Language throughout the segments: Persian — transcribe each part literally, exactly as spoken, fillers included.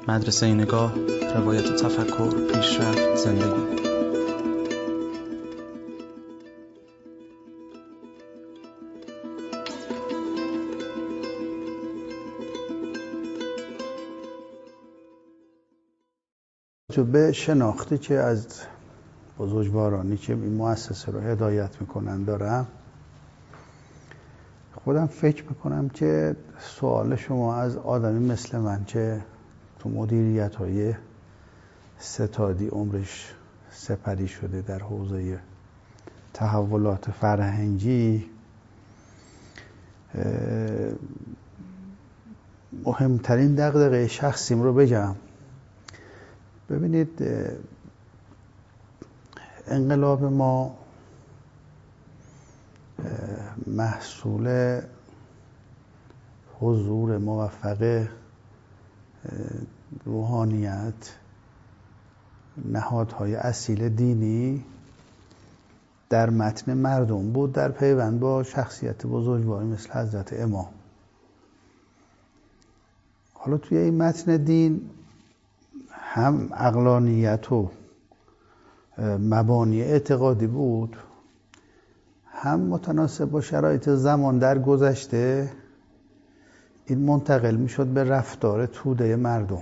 مدرسه نگاه، روایت تفکر، پیشرفت، زندگی. به شناختی که از بزرگوارانی که این مؤسسه رو هدایت میکنن دارم، خودم فکر میکنم که سوال شما از آدمی مثل من که تو مدیریت های ستادی عمرش سپری شده در حوزه تحولات فرهنگی، مهمترین دغدغه شخصیم رو بگم. ببینید، انقلاب ما محصول حضور موفق روحانیت، نهادهای اصیل دینی در متن مردم بود، در پیوند با شخصیت بزرگواری مثل حضرت امام. حالا توی این متن دین هم عقلانیت و مبانی اعتقادی بود، هم متناسب با شرایط زمان در گذشته این منتقل میشد به رفتار توده مردم.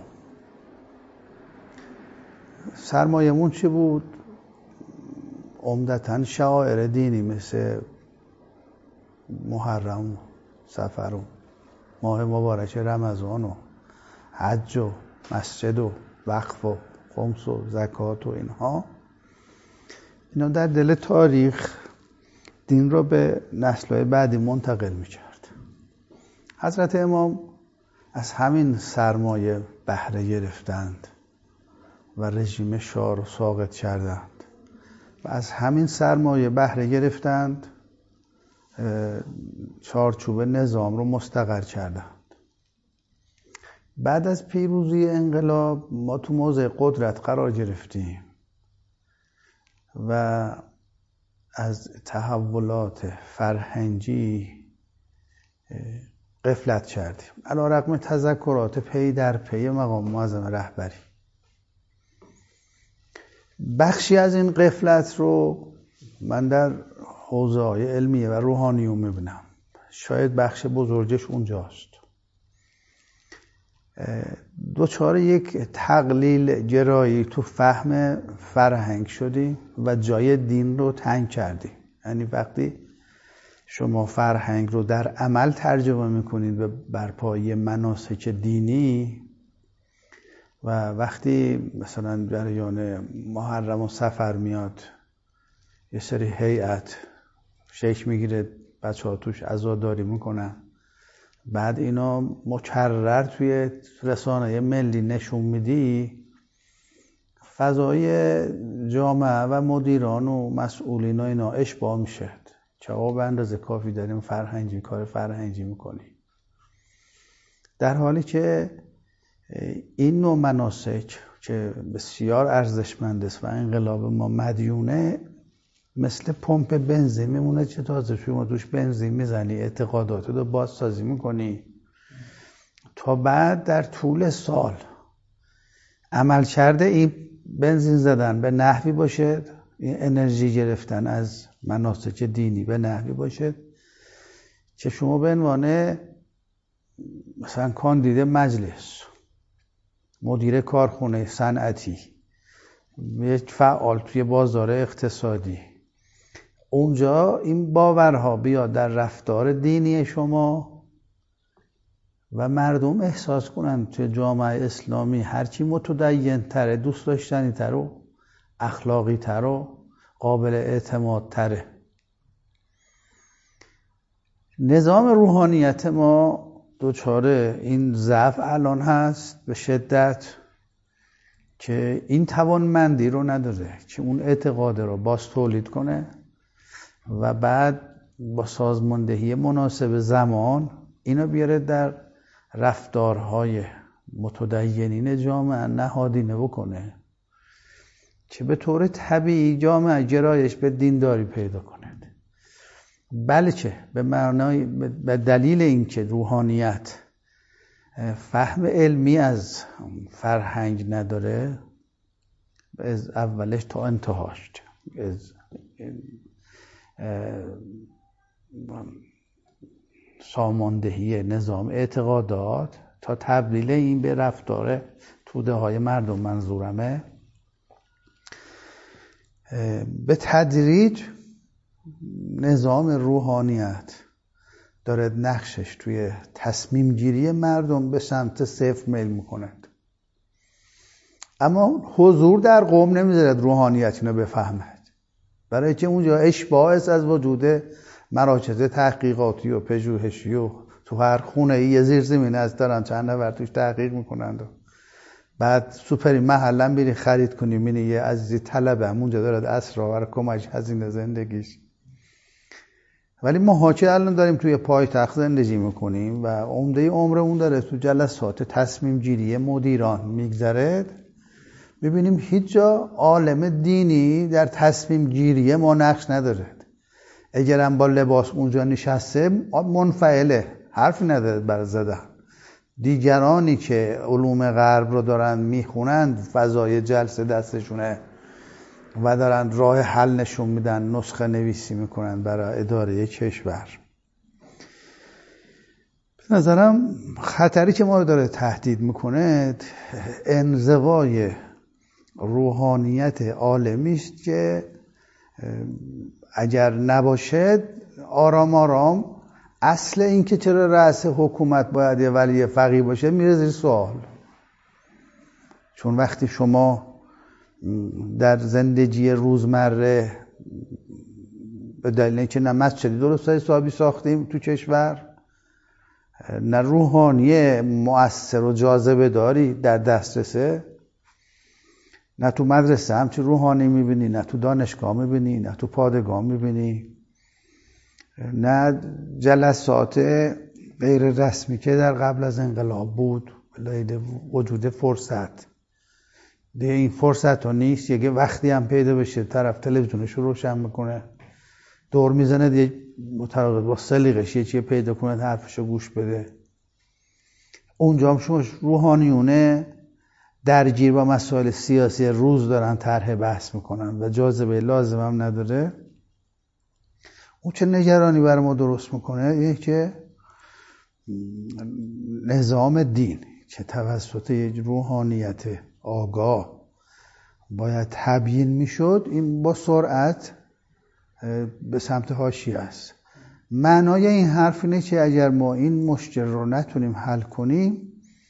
سرمایه‌مون چی بود؟ عمدتاً شعائر دینی مثل محرم و صفر و ماه مبارک رمضان و حج و مسجد و وقف و خمس و زکات و اینها اینا در دل تاریخ دین رو به نسل‌های بعدی منتقل می‌کرد. حضرت امام از همین سرمایه بهره گرفتند و رژیم شاه رو ساقط کردند و از همین سرمایه بهره گرفتند، چارچوب نظام رو مستقر کردند. بعد از پیروزی انقلاب ما تو موضع قدرت قرار گرفتیم و از تحولات فرهنگی غفلت کردیم، علی‌رغم تذکرات پی در پی مقام معظم رهبری. بخشی از این غفلت رو من در حوزه‌های علمیه و روحانیون میبینم، شاید بخش بزرگش اونجاست. دوچار یک تقلیل گرایی تو فهم فرهنگ شدیم و جای دین رو تنگ کردیم. یعنی وقتی شما فرهنگ رو در عمل ترجمه میکنید به برپایی مناسک دینی و وقتی مثلا جریان محرم و صفر میاد، یه سری هیئت شیک میگیره، بچه ها توش عزاداری میکنن، بعد اینا مکرر توی رسانه ملی نشون میدی، فضای جامعه و مدیران و مسئولین و اینا اشباع میشه که آقا به اندازه کافی داریم فرهنگی کار فرهنگی میکنی، در حالی که این نوع مناسک که بسیار ارزشمند است و انقلاب ما مدیونه، مثل پمپ بنزین میمونه که تازه شما توش بنزین میزنی، اعتقاداتو رو بازسازی میکنی تا بعد در طول سال عمل کرده این بنزین زدن به نحوی باشه، این انرژی گرفتن از مناسک دینی به نحوی باشه که شما به عنوان مثلا کاندید مجلس، مدیر کارخونه صنعتی، یک فعال توی بازار اقتصادی، اونجا این باورها بیاد در رفتار دینی شما و مردم احساس کنن توی جامعه اسلامی هرچی متدین تره، دوست داشتنی تر و اخلاقی تر و قابل اعتماد تره. نظام روحانیت ما دوچاره این ضعف الان هست به شدت که این توانمندی رو نداره که اون اعتقاد رو باز تولید کنه و بعد با سازماندهی مناسب زمان اینو بیاره در رفتارهای متدینین جامعه نهادینه بکنه که به طور طبیعی جامعه گرایش به دینداری پیدا کنه. بلکه به معنای به دلیل اینکه روحانیت فهم علمی از فرهنگ نداره، از اولش تا انتهاش، از ساماندهی نظام اعتقادات تا تبدیل این به رفتار توده های مردم منظورمه، به تدریج نظام روحانیت داره نقشش توی تصمیم گیری مردم به سمت صفر میل میکند. اما حضور در قوم نمیذارد روحانیت اینو بفهمد، برای که اونجا اشباعث از وجود مراکز تحقیقاتی و پژوهشی و تو هر خونه یه زیرزمینی از دارن چند نفر توش تحقیق میکنند و بعد سوپری محلم بیری خرید کنی میبینی یه عزیزی طلبه اونجا دارد اسرار کمک هزینه زندگیش. ولی ما که الان داریم توی پایتخت زندگی میکنیم و عمده عمرمون داره تو جلسات تصمیم گیری مدیران میگذره، میبینیم هیچ جا عالم دینی در تصمیم گیری ما نقش نداره. اگرم با لباس اونجا نشسته منفعله، حرفی نداره برای زدن. دیگرانی که علوم غرب رو دارن میخونند، فضای جلسه دستشونه و دارن راه حل نشون میدن، نسخه نویسی میکنن برای اداره کشور. به نظرم خطری که ما رو داره تهدید میکنه انزوای روحانیت عالمی است که اگر نباشه آرام آرام اصل این که چرا رأس حکومت باید یه ولی فقیه باشه میره زیر سوال. چون وقتی شما در زندگی روزمره به دلیل اینکه نه مسجدی درست حسابی ساختیم تو کشور، نه روحانی مؤثر و جاذبه داری در دسترسه، نه تو مدرسه همچی روحانی میبینی، نه تو دانشگاه میبینی، نه تو پادگاه میبینی، نه جلسات غیر رسمی که در قبل از انقلاب بود به وجود فرصت دیگه این فرصت ها نیست. یه وقتی هم پیدا بشه طرف تلویزیونش رو روشن میکنه، دور میزنه دیگه متراقب با سلیقش یه چیه پیدا کنه حرفشو گوش بده. اونجا هم شما روحانیونه درگیر با مسائل سیاسی روز دارن طرح بحث میکنن و جاذبه لازم هم نداره. اون چه نگرانی برای ما درست میکنه اینه که نظام دین که توسط یک روحانیت آگاه باید تبیین میشد، این با سرعت به سمت حاشیه است. معنای این حرف اینه که اگر ما این مشکل رو نتونیم حل کنیم،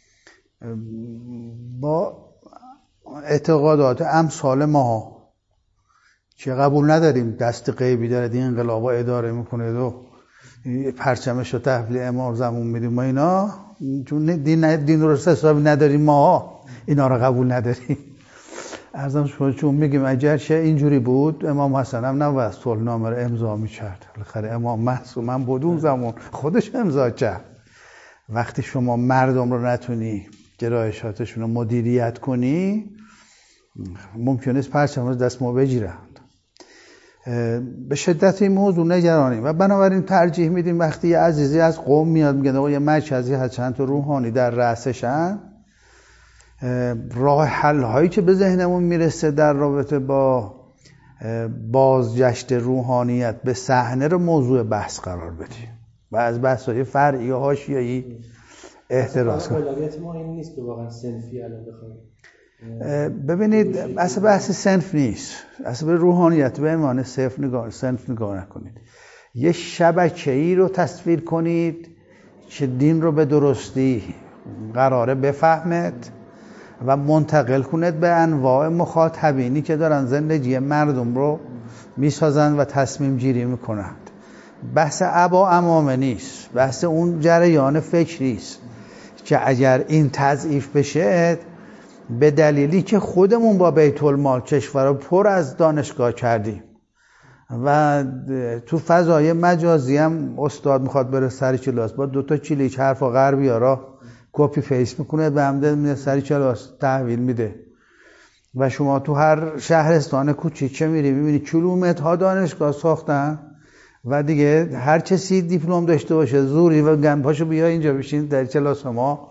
با اعتقادات امثال ما که قبول نداریم دست غیبی داره این انقلابا اداره میکنه و پرچمش رو تحویل امام زمان میدیم ما اینا، چون دین دین رو حسابی نداریم ما اینا رو قبول نداریم. ارزم شما چون میگیم اگر چه اینجوری بود امام حسن هم نباید صلحنامه رو امضا میکرد، بالاخره امام معصوم هم بود اون زمان خودش امضا کرد. وقتی شما مردم رو نتونی گرایشاتشون رو مدیریت کنی، ممکنه است پرچم رو دست ما بگیرند. به شدت این موضوع نگرانیم و بنابراین ترجیح میدیم وقتی یه عزیزی از قوم میاد میگه آقا یه مرکزی هست چند تا روحانی در رأسشن، راه حل هایی که به ذهنمون میرسه در رابطه با بازگشت روحانیت به صحنه رو موضوع بحث قرار بدیم و از بحث‌های فرعی و حاشیه‌ای احتراز کنیم. اولویت ما این نیست که واقعا صنفی الان بخوایم. ببینید اصلا بحث صنف نیست، اصلا به روحانیت به عنوان صنف نگاه صنف نگاه نکنید. یه شبکه‌ای رو تصویر کنید که دین رو به درستی قراره بفهمد و منتقل کنید به انواع مخاطبینی که دارن زندگی مردم رو میسازن و تصمیم گیری میکنند. بحث ابا امامه نیست، بحث اون جریان فکری است که اگر این تضعیف بشه به دلیلی که خودمون با بیت المال کشور رو پر از دانشگاه کردیم و تو فضای مجازی هم استاد میخواد بره سر کلاس با دو تا کلیک حرف و غربیارا کپی پیست میکنه به همده میده سر کلاس تحویل میده و شما تو هر شهرستان کوچیک که میری میبینی کیلومترها دانشگاه ساختن و دیگه هر کسی دیپلم داشته باشه زوری و گنباشو بیا اینجا بشین در کلاس ما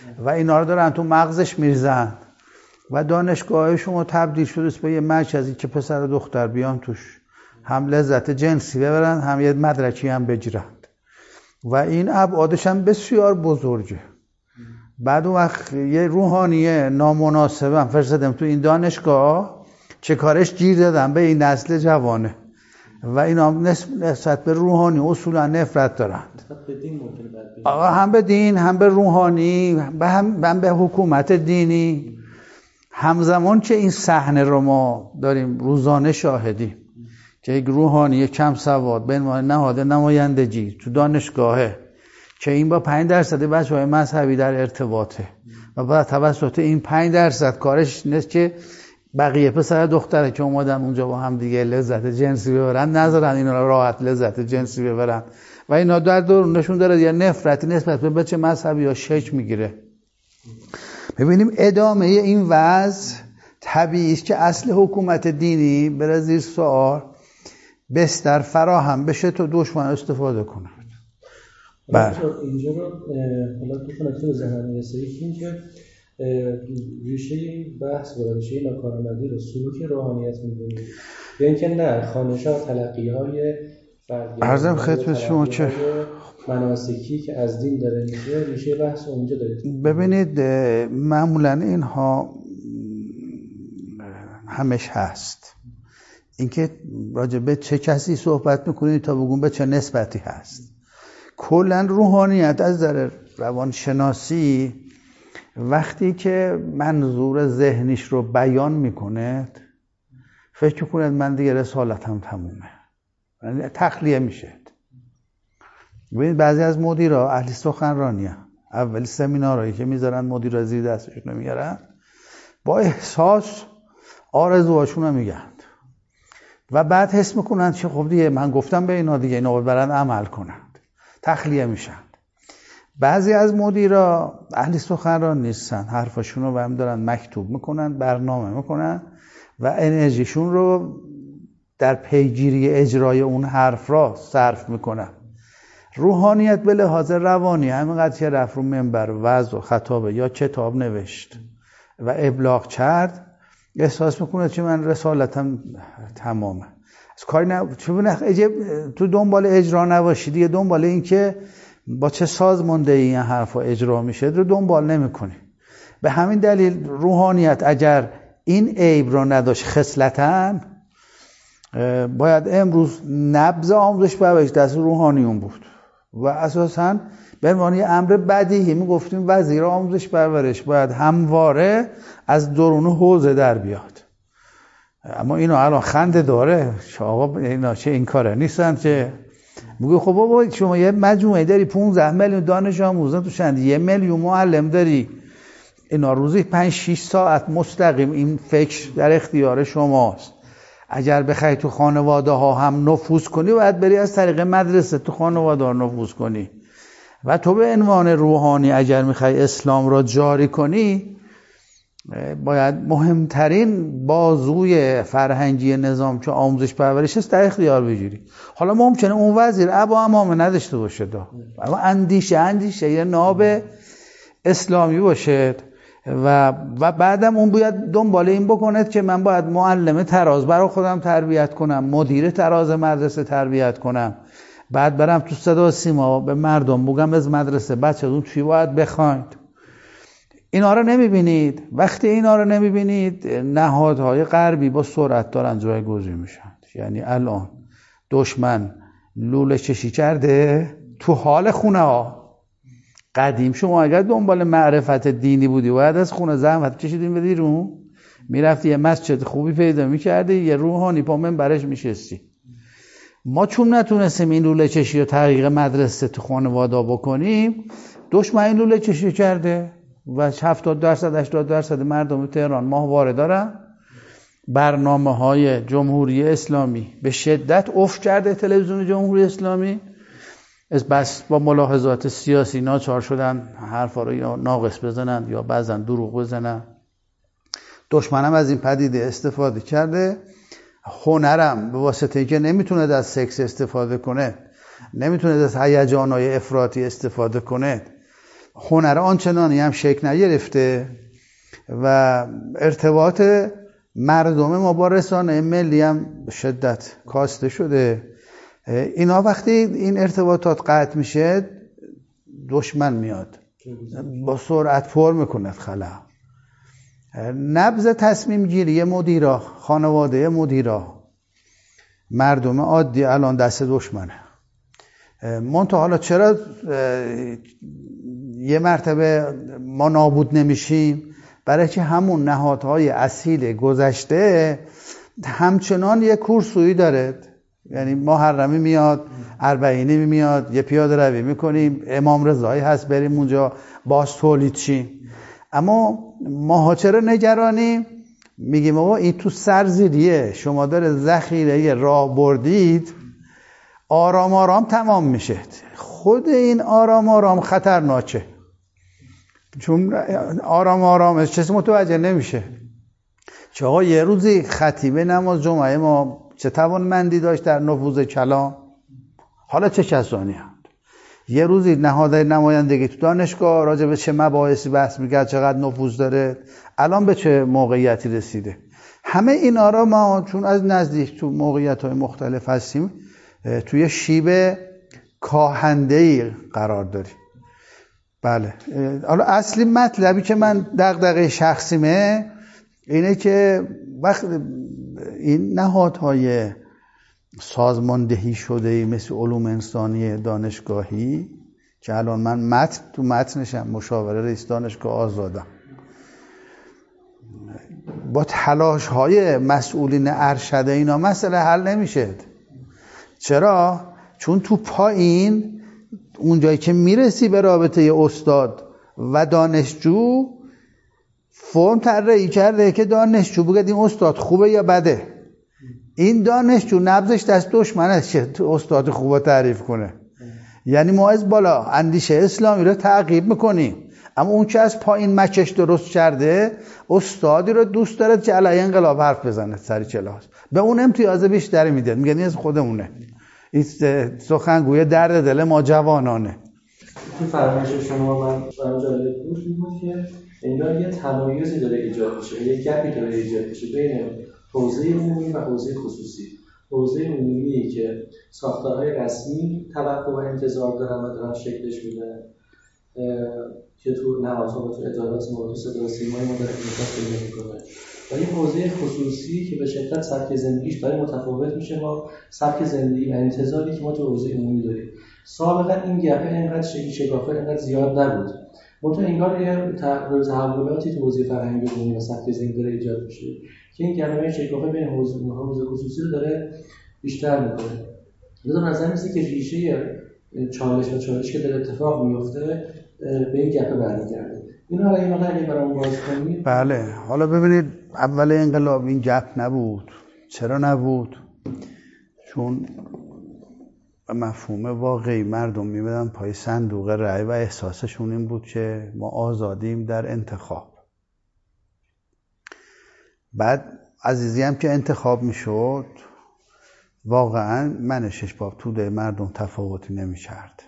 و اینا رو دارن تو مغزش میریزن و دانشگاه شما تبدیل شده به یه مرکزی که پسر و دختر بیان توش هم لذت جنسی ببرن هم یه مدرکی هم بگیرند و این ابعادش هم بسیار بزرگه. بعد اون وقت یه روحانیه نامناسبه هم فرستادم تو این دانشگاه، چه کارش گیر دادم به این نسل جوانه و اینا نسبت به روحانی اصولا نفرت دارند. آقا هم به دین هم به روحانی هم, هم به حکومت دینی. همزمان که این صحنه رو ما داریم روزانه شاهدیم که یک روحانی کم سواد به عنوان نهاد نمایندگی تو دانشگاهه که این با پنج درصد بچه‌های مذهبی در ارتباطه و با توسط این پنج درصد کارش نیست که بقیه پسر دختره که اومدن اونجا با هم دیگه لذت جنسی ببرن نذارن اینا راحت لذت جنسی ببرن و اینا در درونشون داره یه نفرتی نسبت به بچه مذهبی ها شکل میگیره. ببینیم ادامه این وضع طبیعی است که اصل حکومت دینی بره زیر سوال، بستر فراهم بشه تا دشمن استفاده کنه. بله اینجا رو حالا دو تا نکته به ذهنم میرسه. یکی این که ریشه بحث و ریشه ناکارآمدی رو سلوک روحانیت می‌دونید یا اینکه نه خوانش‌ها و تلقی‌های فردی عرضم خدمت شما که مناسکی که از دین داره میشه ریشه بحث اونجا دارید. ببینید معمولاً اینها همش هست، اینکه راجع به چه کسی صحبت میکنید تا بگون به چه نسبتی هست. کلاً روحانیت از نظر روانشناسی وقتی که منظور ذهنیش رو بیان میکنه فکر کنید من دیگه رسالتم تمومه، یعنی تخلیه میشه. ببینید بعضی از مدیرها اهل سخنرانی هستند، اول سمینارهایی که میذارن مدیر زیر دستشون میگیرن با احساس آرزوهاشون رو میگن و بعد حس میکنن که خب دیگه من گفتم به اینا دیگه اینا برن عمل کنند، تخلیه میشن. بعضی از مدیرا اهل سخنران نیستن، حرفاشون رو هم دارن مکتوب میکنن، برنامه میکنن و انرژیشون رو در پیگیری اجرای اون حرف را صرف میکنن. روحانیت به لحاظ روانی همینقدر که رفت رو منبر وعظ و خطابه یا کتاب نوشت و ابلاغ کرد احساس میکنه که من رسالتم تمامه. از کاری نه چون تو دنبال اجرا نباشی دیگه، دنبال این که با چه سازماندهی این حرفا اجرا میشه رو دنبال نمیکنی. به همین دلیل روحانیت اگر این عیب رو نداشت خصلتاً، باید امروز نبض آموزش پرورش دست روحانیون بود و اساساً به عنوان یه امر بدیهی میگفتیم وزیر آموزش پرورش باید همواره از درون حوزه در بیاد. اما اینو الان خنده داره آقا اینا چه این کاره نیستن که میگه خب بابا شما یه مجموعه داری پانزده میلیون دانش آموز تو شند، یه میلیون معلم داری، اینا روزی پنج شش ساعت مستقیم این فکر در اختیار شماست. اگر بخوای تو خانواده ها هم نفوذ کنی باید بری از طریق مدرسه تو خانواده ها نفوذ کنی و تو به عنوان روحانی اگر میخوای اسلام را جاری کنی باید مهمترین بازوی فرهنگی نظام که آموزش پرورش است در اختیار بگیری. حالا ممکنه اون وزیر ابا امامه نداشته باشه دا، اما اندیشه اندیشه یه ناب اسلامی باشه و و بعدم اون باید دنبال این بکنه که من باید معلم تراز برای خودم تربیت کنم، مدیر تراز مدرسه تربیت کنم، بعد برم تو صدا سیما به مردم بگم از مدرسه بچه‌تون چی باید بخواید. اینا رو نمیبینید. وقتی اینا رو نمیبینید نهادهای غربی با سرعت دارن جایگزین میشن. یعنی الان دشمن لوله چشی کرده تو حال خونه ها. قدیم شما اگر دنبال معرفت دینی بودی باید از خونه زحمت کشیدیم بدی رو میرفتی یه مسجد خوبی پیدا میکردی یه روحانی پا منبرش میشستی. ما چون نتونستیم این لوله چشی رو تحقیق مدرسه تو خانواده بکنیم، دشمن این لوله چشی کرده و هفتاد درصد هشتاد درصد مردم تهران ماهواره دارن. برنامه‌های جمهوری اسلامی به شدت افت کرده، تلویزیون جمهوری اسلامی از بس با ملاحظات سیاسی ناچار شدن حرفا رو یا ناقص بزنن یا بعضن دروغ بزنن. دشمنم از این پدیده استفاده کرده. هنرم به واسطه که نمیتونه از سکس استفاده کنه، نمیتونه از هیجان‌های افراطی استفاده کنه، هنر آنچنانی هم شکل نگرفته و ارتباط مردم ما با رسانه ملی هم شدت کاسته شده. اینا وقتی این ارتباطات قطع میشه دشمن میاد با سرعت پر میکنه خلا. نبض تصمیم گیری مدیرا، خانواده مدیرا، مردم عادی الان دست دشمنه. منتها حالا چرا یه مرتبه ما نابود نمیشیم؟ برای که همون نهادهای اصیل گذشته همچنان یه کورسویی داره. یعنی محرمی میاد، اربعینی میاد، یه پیاده روی میکنیم، امام رضایی هست بریم اونجا باز تولید چیم. اما ماها چرا نگرانیم؟ میگیم آقا این تو سرزیریه، شما داره ذخیره راه بردید، آرام آرام تمام میشه. خود این آرام آرام خطرناکه، چون آرام آرام چیزی متوجه نمیشه. چه آقا یه روزی خطیب نماز جمعه ما چه توانمندی داشت در نفوذ کلام، حالا چه کسانی هم. یه روزی نهادهای نمایندگی تو دانشگاه راجع به چه مباحثی بحث میکرد، چقدر نفوذ داره، الان به چه موقعیتی رسیده. همه اینا را ما چون از نزدیک تو موقعیت‌های مختلف هستیم توی شیب کاهنده‌ای قرار داریم. بله، حالا اصلی مطلبی که من دغدغه شخصیمه اینه که وقت این نهادهای سازماندهی شده مثل علوم انسانی دانشگاهی که الان من متن تو متنشم مشاور رئیس دانشگاه آزادم، با تلاش های مسئولین ارشد اینا مسئله حل نمیشه. چرا؟ چون تو پایین اونجایی که میرسی به رابطه استاد و دانشجو فرم طراحی کرده که دانشجو بگه این استاد خوبه یا بده. این دانشجو نبضش دست دشمنه که استاد خوبه تعریف کنه. یعنی ما از بالا اندیشه اسلامی رو تعقیب میکنیم، اما اون که از پایین مچش درست کرده استادی رو دوست داره که علیه انقلاب حرف بزنه سری کلاس، به اون امتیاز بیشتری میده، میگه این از خودمونه، این سخنگوی درد دل ما جوانانه. تو فرمایش شما من برام جالب بود بود که انگار یه تمایزی داره ایجاد میشه، یه گپی داره ایجاد میشه بین حوزه عمومی و حوزه خصوصی. حوزه عمومی که ساختارهای رسمی توقع و انتظار دارن و دارن شکلش میدن که تو نهادها و تو ادارات ما تو صدا و سیمای ما داره انعکاس پیدا میکنه، ولی حوزه خصوصی که به شدت سبک زندگیش داره متفاوت میشه با سبک زندگی و انتظاری که ما تو حوزه عمومی داریم. سابقا این گپه اینقدر شکافه اینقدر زیاد نبود، منتها انگار یه تحولاتی تو حوزه فرهنگی عمومی و سبک زندگی داره ایجاد میشه که این گپه شکافه بین حوزه حوزه خصوصی رو داره بیشتر میکنه. لذا نظر میسه که ریشه چالش و چالش که داره اتفاق میفته به این گپه برمیگرده. اینا رو اینا رو برام باز کنید. بله، حالا ببینید اول انقلاب این گپ نبود. چرا نبود؟ چون مفهوم واقعی مردم میمدن پای صندوق رأی و احساسشون این بود که ما آزادیم در انتخاب. بعد عزیزی هم که انتخاب میشد واقعا من شش باب توده مردم تفاوتی نمی‌کرد.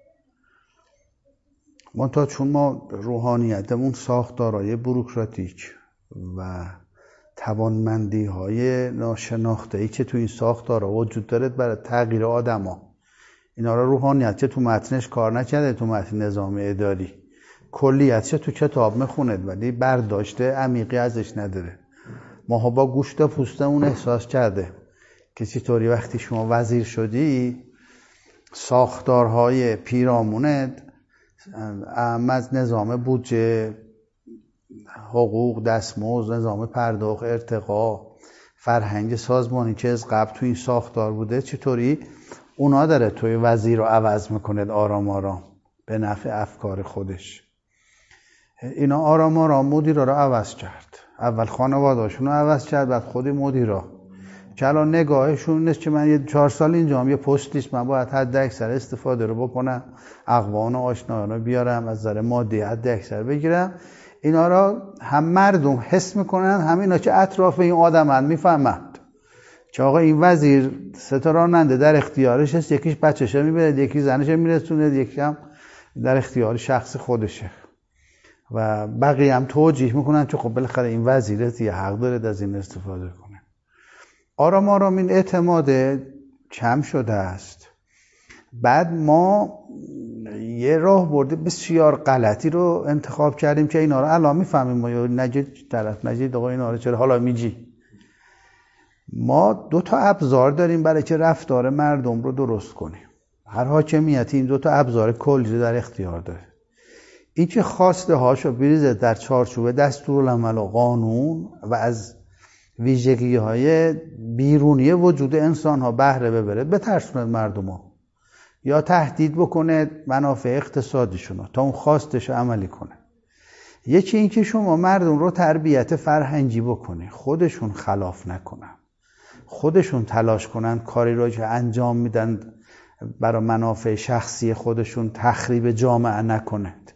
منتها چون ما روحانیتمون ساختارهای بوروکراتیک و توانمندی‌های ناشناخته‌ای که تو این ساختارها وجود داره برای تغییر آدم‌ها، اینا رو روحانیت که تو متنش کار نکرده، تو متن نظام اداری کلیتش تو کتاب میخونه ولی برداشته عمیقی ازش نداره. ما با گوشت و پوستمون احساس کرده که چطوری وقتی شما وزیر شدی ساختارهای پیرامونت اهم از نظام بودجه، حقوق، دستمزد، نظام پرداخت، ارتقا، فرهنگ سازمانی که از قبل تو این ساختار بوده چطوری اونا داره توی وزیر رو عوض میکنه آرام آرام به نفع افکار خودش. اینا آرام آرام مدیرا رو عوض کرد. اول خانواده‌شون رو عوض کرد، بعد خود مدیرا که الان نگاهشون نیست که من یه چهار سال اینجام یه پستیست، من باید حد اکثر استفاده رو بکنم، اقوان و آشنایان رو بیارم، از نظر مادی حد اکثر بگیرم. اینا را هم مردم حس میکنن، هم اینا که اطراف این آدمن میفهمند که آقا این وزیر سه تا راننده در اختیارش هست، یکیش بچه‌شو میبره، یکی زنشو میرسونه، یکی هم در اختیار شخص خودشه و بقیه هم توجیه میکنن که خب بالاخره این وزیره یه حق داره از این استفاده کنه. آرام آرام این اعتماد کم شده است. بعد ما یه راه برده بسیار غلطی رو انتخاب کردیم که اینا رو الان میفهمیم. ما یا نجید طرف نجید آقا اینا رو چرا حالا میجی. ما دو تا ابزار داریم برای که رفتار مردم رو درست کنیم. هر حاکمیتی این دو تا ابزار کلی رو در اختیار داره. این که خواسته هاشو بریزه در چارچوب دستورالعمل و قانون و از ویژگی های بیرونی وجود انسان ها بهره ببره، بترسونه مردم ها یا تهدید بکنه منافع اقتصادیشون تا اون خواستش عملی کنه. یکی این که شما مردم رو تربیت فرهنگی بکنه، خودشون خلاف نکنن، خودشون تلاش کنن کاری رو که انجام میدن برای منافع شخصی خودشون تخریب جامعه نکنند.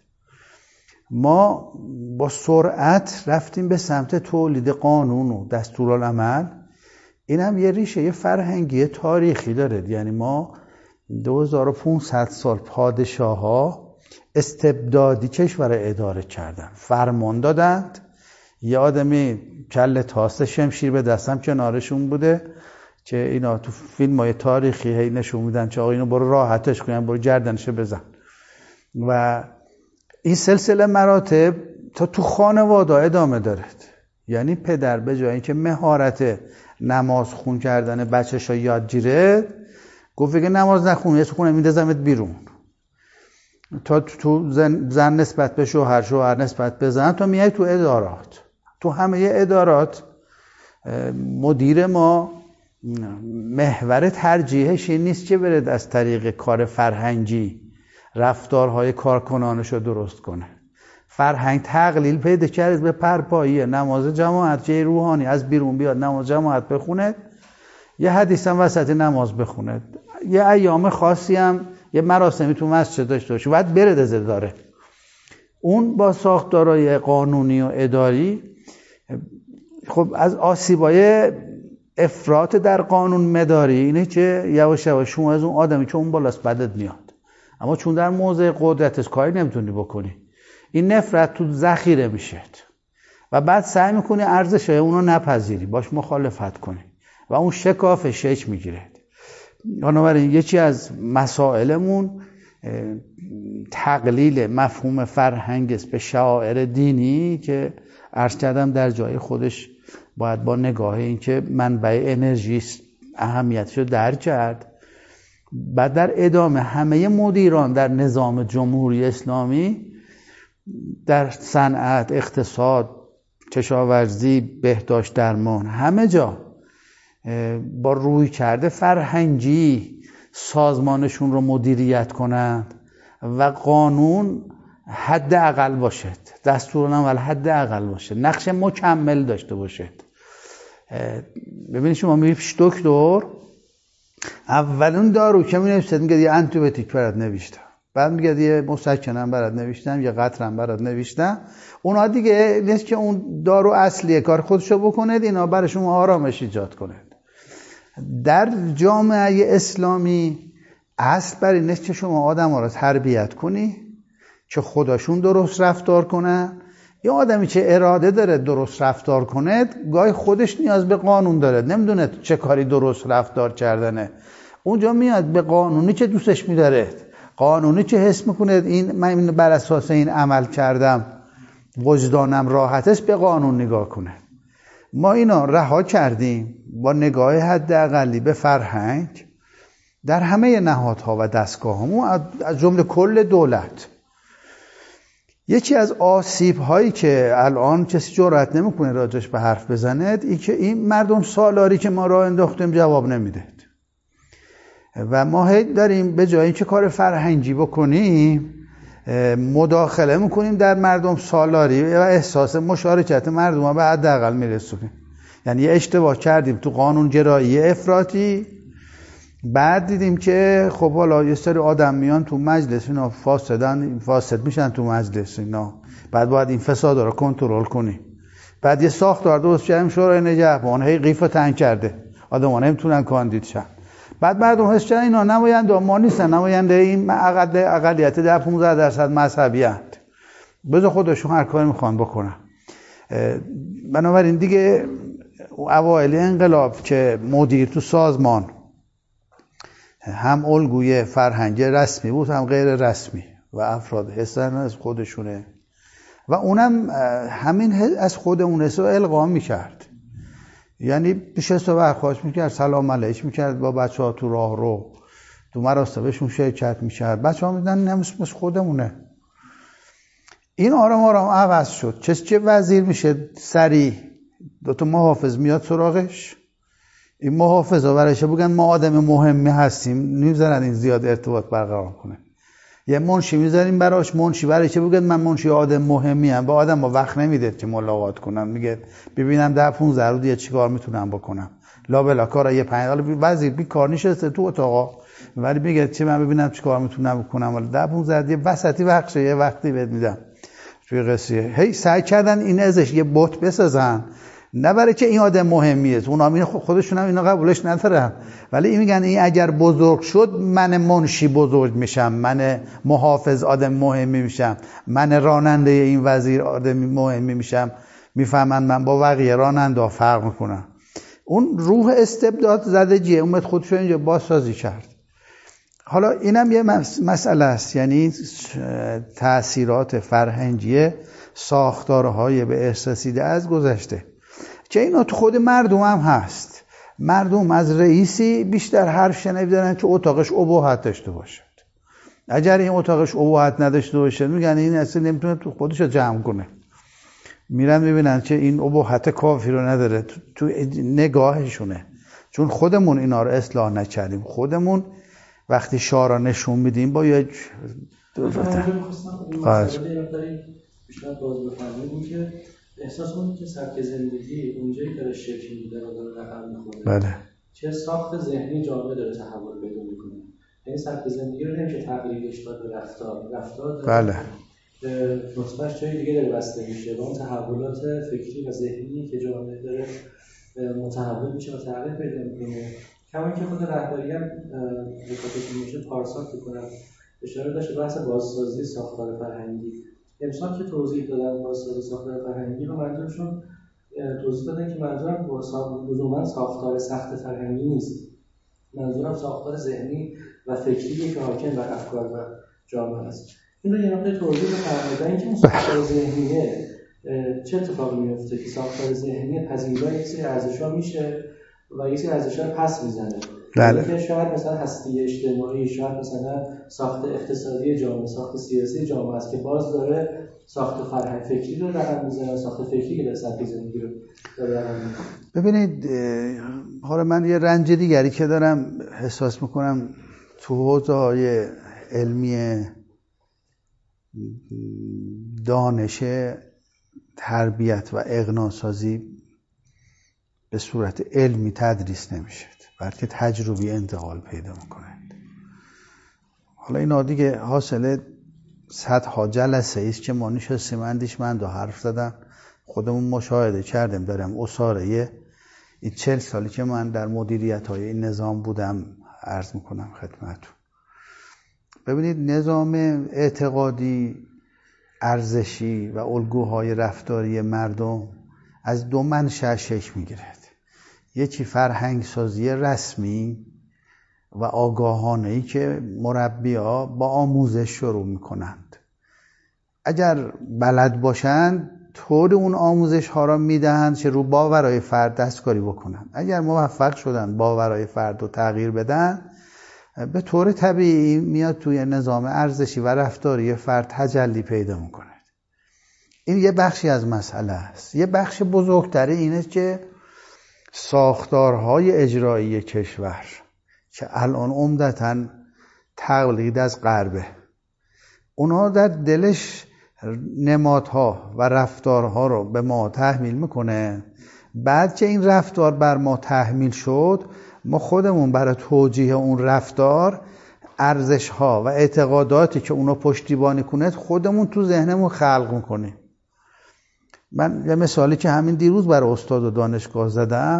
ما با سرعت رفتیم به سمت تولید قانون و دستورالعمل. این هم یه ریشه یه فرهنگی تاریخی داره. یعنی ما دو هزار و پانصد سال پادشاه ها استبدادی کشور اداره کردن، فرمان دادند. یه آدمی کله تاسه شمشیر به دستم کنارشون بوده که اینا تو فیلم های تاریخی هی نشون میدن که آقا اینو برو راحتش کنن، برو گردنش بزن. و این سلسله مراتب تا تو خانواده ادامه دارد. یعنی پدر به جای اینکه مهارت نماز خون کردن بچه‌شو یاد گیره، گفت اگه نماز نخونی از خونه میندازمت بیرون. تا تو زن, زن نسبت به شوهر، شوهر نسبت به زن، تا میای تو ادارات. تو همه ادارات مدیر ما محور ترجیحش این نیست که برد از طریق کار فرهنگی رفتارهای کارکنانش رو درست کنه. فرهنگ تقلیل پیدا کرد به پرپایی نماز جماعت. جای روحانی از بیرون بیاد نماز جماعت بخونه، یه حدیث هم وسط نماز بخونه، یه ایام خاصی هم یه مراسمی تو مسجد داشته باشه، باید برد از اداره. اون با ساختارهای قانونی و اداری خب از آسیبای افراط در قانون مداری اینه که یواش یواش شما از اون آدمی که اون بالاست بدت میاد، اما چون در موضع قدرتش کاری نمیتونی بکنی، این نفرت تو ذخیره میشه و بعد سعی میکنی ارزش اونو نپذیری، باش مخالفت کنی و اون شکاف شک میگیره. بنابراین یکی از مسائلمون تقلیل مفهوم فرهنگ است به شعائر دینی که عرض کردم در جای خودش باید با نگاه این که منبع انرژی اهمیتش رو درک کرد. بعد در ادامه همه مدیران در نظام جمهوری اسلامی در صنعت، اقتصاد، کشاورزی، بهداشت درمان، همه جا با روی کرده فرهنگی سازمانشون رو مدیریت کنند و قانون حد اقل باشد، دستورالعمل حد اقل باشد، نقش مکمل داشته باشد. ببینید شما میری پیش دکتر، اولون دارو که می‌نویسد میگه یه آنتیبیوتیک برات نوشتم، بعد میگه یه مسکنم برات نوشتم، یه قطرم برات نوشتم. اونا دیگه نیست که اون دارو اصلیه کار خودشو بکنه، اینا برای شما آرامش ایجاد کنه. در جامعه اسلامی اصل بر این نیست که شما آدم‌ها رو تربیت کنی که خودشون درست رفتار کنن. یه آدمی که اراده داره درست رفتار کنه، گاهی خودش نیاز به قانون داره، نمیدونه چه کاری درست رفتار کردنه. اونجا میاد به قانونی که دوستش می‌داره، قانونی که حس میکنه این من بر اساس این عمل کردم وجدانم راحت است، به قانون نگاه کنه. ما اینا رها کردیم با نگاه حداقلی به فرهنگ در همه نهادها و دستگاه‌ها، از جمله کل دولت. یکی از آسیب‌هایی که الان کسی جرئت نمی‌کنه راجعش به حرف بزنه این که این مردم سالاری که ما راه انداختیم جواب نمیده و ما هی داریم به جای اینکه کار فرهنگی بکنیم مداخله میکنیم در مردم سالاری و احساس مشارکت مردم ها به حداقل میرسونیم. یعنی یه اشتباه کردیم تو قانون گرایی افراطی، بعد دیدیم که خب حالا یه سری آدم میان تو مجلس، اینا فاسدن، فاسد میشن تو مجلس اینا، بعد باید این فساد رو کنترل کنیم. بعد یه ساختار درست کردیم شورای نگهبان، هی قیف تنگ کرده، آدم‌ها نمیتونن کاندید شن. بعد مردم حس کردن اینا نماینده ما نیستن، نماینده این اقلیت ده پانزده درصد مذهبی اند، بذار خودشون هر کاری میخوان بکنن. بنابراین دیگه اوایل انقلاب که مدیر تو سازمان هم الگوی فرهنگی رسمی بود هم غیر رسمی و افراد حسن از خودشونه و اونم همین از خودمون حس رو القا میکرد، یعنی نشست و برخاست میکرد، سلام علیک میکرد، با بچه ها تو راه رو تو مراسمشون شرکت میکرد، بچه ها میدن نمیست مثل خودمونه. این آرام آرام عوض شد. چه چه وزیر میشه سریع دوتا محافظ میاد سراغش، این محافظ ها برایشه بگن ما آدم مهمی هستیم، نمیذارن این زیاد ارتباط برقرار کنه. یه منشی میذاریم براش، منشی برایشه بگن من منشی آدم مهمی ام، با آدم با وقت نمیده که ملاقات کنم، میگه ببینم ده پونزده رو دیگه چی کار میتونم بکنم، لا بلا کارا یه پنج سال وزیر بی کار نشسته تو اتاقا، ولی میگه چه من ببینم چی کار میتونم بکنم، ولی ده پونزده دیگه وسطی وقت یه وقتی بهت میدم توی قصه. هی سعی کردن این ازش یه بت بسازن، نه برای که این آدم مهمیه، اونا خودشون هم اینا قبولش ندارن، ولی این میگن این اگر بزرگ شد من منشی بزرگ میشم، من محافظ آدم مهمی میشم، من راننده این وزیر آدم مهمی میشم، میفهمن من با بقیه راننده ها فرق میکنم. اون روح استبداد زدگیه اومد خودشو اینجا بازسازی کرد. حالا اینم یه مسئله است، یعنی تأثیرات فرهنگی ساختارهای به ارث رسیده از گذشته که اینا تو خود مردم هم هست. مردم از رئیسی بیشتر حرف شنوی دارن که اتاقش اباحت داشته باشد. اگر این اتاقش اباحت نداشته باشه میگن این اصلا نمیتونه تو خودش جمع کنه، میرن میبینن که این اباحت کافی رو نداره تو, تو نگاهشونه، چون خودمون اینا رو اصلاح نکردیم. خودمون وقتی شارا نشون میدیم با یک خواهش بیشتر باز بفهمیم که احساس کنید که سبک زندگی اونجایی داره شکل میده و داره رقم میخوره، بله، چه ساخت ذهنی جامعه داره تحول پیدا میکنه. یعنی سبک زندگی رو نمیشه تغییرش داد به رفتار، رفتار بله نطفه‌اش جای دیگه داره بسته میشه و اون تحولات فکری و ذهنی که جامعه داره متحول میشه و تغییر پیدا میکنه. کما که خود رهبری هم بخاطر میشه پارسال بکنم اشاره داشته بحث بازسازی ساختار فرهنگی. امسال که توضیح دادن بازسازی ساختار فرهنگی رو منظورشون توضیح دادن که منظورم لزوما ساختار سخت فرهنگی نیست، منظورم ساختار ذهنی و فکری که حاکم بر افکار و جامعه است. این رو یه نقطه توضیح بفرمایید که این ساختار ذهنیه چه اتفاقی میفته که ساختار ذهنی پذیرای یک سری ارزش‌ها میشه و یک سری ارزش‌ها رو پس میزنه. بله. که شاید مثلا هستی اجتماعی، شاید مثلا ساخت اقتصادی جامعه، ساخت سیاسی جامعه است که باز داره ساخت فرهنگ فکری رو رقم میزنه، ساخت فکری که در سطح زندگی رو داره رقم میزنه. ببینید حالا من یه رنج دیگری که دارم احساس میکنم تو حوزه‌های علمی دانش تربیت و اقناع‌سازی به صورت علمی تدریس نمیشه، بلکه تجربی انتقال پیدا میکنه. حالا اینا دیگه حاصل صدها جلسه ایست که ما نشستیم اندیشمند و حرف زدن، خودمون مشاهده کردیم. دارم اساره این چهل سالی که من در مدیریت های این نظام بودم عرض میکنم خدمتتون. ببینید نظام اعتقادی، ارزشی و الگوهای رفتاری مردم از دو منشأ شکل میگیرد. یکی فرهنگ سازی رسمی و آگاهانه‌ای که مربی‌ها با آموزش شروع میکنند. اگر بلد باشند طور اون آموزش ها را میدهند که رو باورهای فرد دستکاری بکنند. اگر موفق شدن باورهای فرد رو تغییر بدن، به طور طبیعی میاد توی نظام ارزشی و رفتاری فرد تجلی پیدا میکنه. این یه بخشی از مسئله است. یه بخش بزرگتری اینه که ساختارهای اجرایی کشور که الان عمدتاً تقلید از غربه، اونها در دلش نمادها و رفتارها رو به ما تحمیل میکنه. بعد که این رفتار بر ما تحمیل شد، ما خودمون برای توجیه اون رفتار ارزشها و اعتقاداتی که اونو پشتیبانی کنه خودمون تو ذهنمون خلق میکنیم. من یه مثالی که همین دیروز برای استاد و دانشگاه زدم،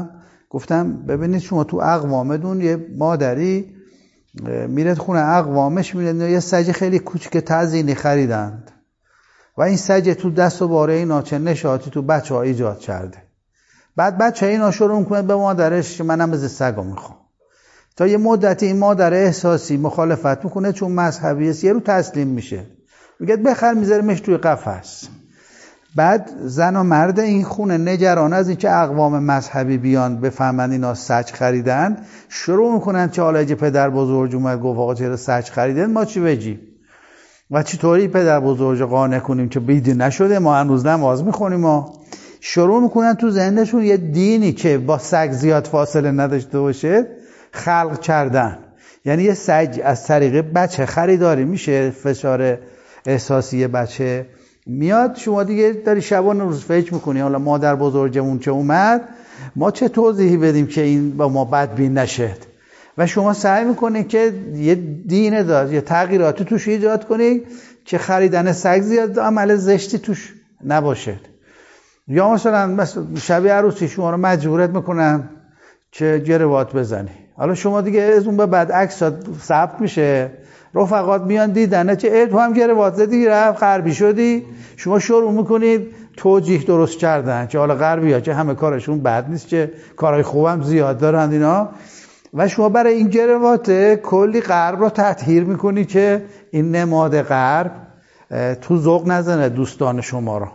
گفتم ببینید شما تو اقوامتون یه مادری میره خونه اقوامش، میره یه سج خیلی کوچیک تزیینی خریدند و این سج تو دست و باره اینا چه نشاطی تو بچه ها ایجاد کرده. بعد بچه اینا شروع میکنه به مادرش که منم از سگو میخوام. تا یه مدتی این مادر احساسی مخالفت میکنه چون مذهبی است، یه رو تسلیم میشه، میگه بخر، میذارمش توی قفس. بعد زن و مرد این خونه نگران از اینکه اقوام مذهبی بیان بفهمن اینا سج خریدن، شروع میکنن که حالا اگه پدر بزرگ اومد گفت آقا چرا سج خریدن، ما چی بگیم و چطوری پدر بزرگ قانع کنیم که بیدی نشده، ما هنوز نماز میخونیم. ما شروع میکنن تو ذهنشون یه دینی که با سگ زیاد فاصله نداشته باشه خلق کردن. یعنی یه سگ از طریق بچه خریداری میشه، فشار احساسی بچه میاد، شما دیگه داری شبان روز فکر میکنی حالا مادر بزرگمون که اومد ما چه توضیحی بدیم که این با ما بدبین نشد، و شما سعی میکنید که یه دین دار یه تغییراتی توش ایجاد کنید که خریدن سگ زیاد عمل زشتی توش نباشد. یا مثلا مثلا شب عروسی شما رو مجبورت میکنن که گروات بزنی، حالا شما دیگه از اون به بعد عکس ثبت میشه، رفقات میان دیدن چه تو هم گروات زدی رفت غربی شدی، شما شروع میکنید توجیه درست کردن که حالا غربی ها که همه کارشون بد نیست، که کارهای خوبم زیاد دارن اینا، و شما برای این گروات کلی غرب رو تطهیر میکنی که این نماد غرب تو ذوق نزنه دوستان شما رو.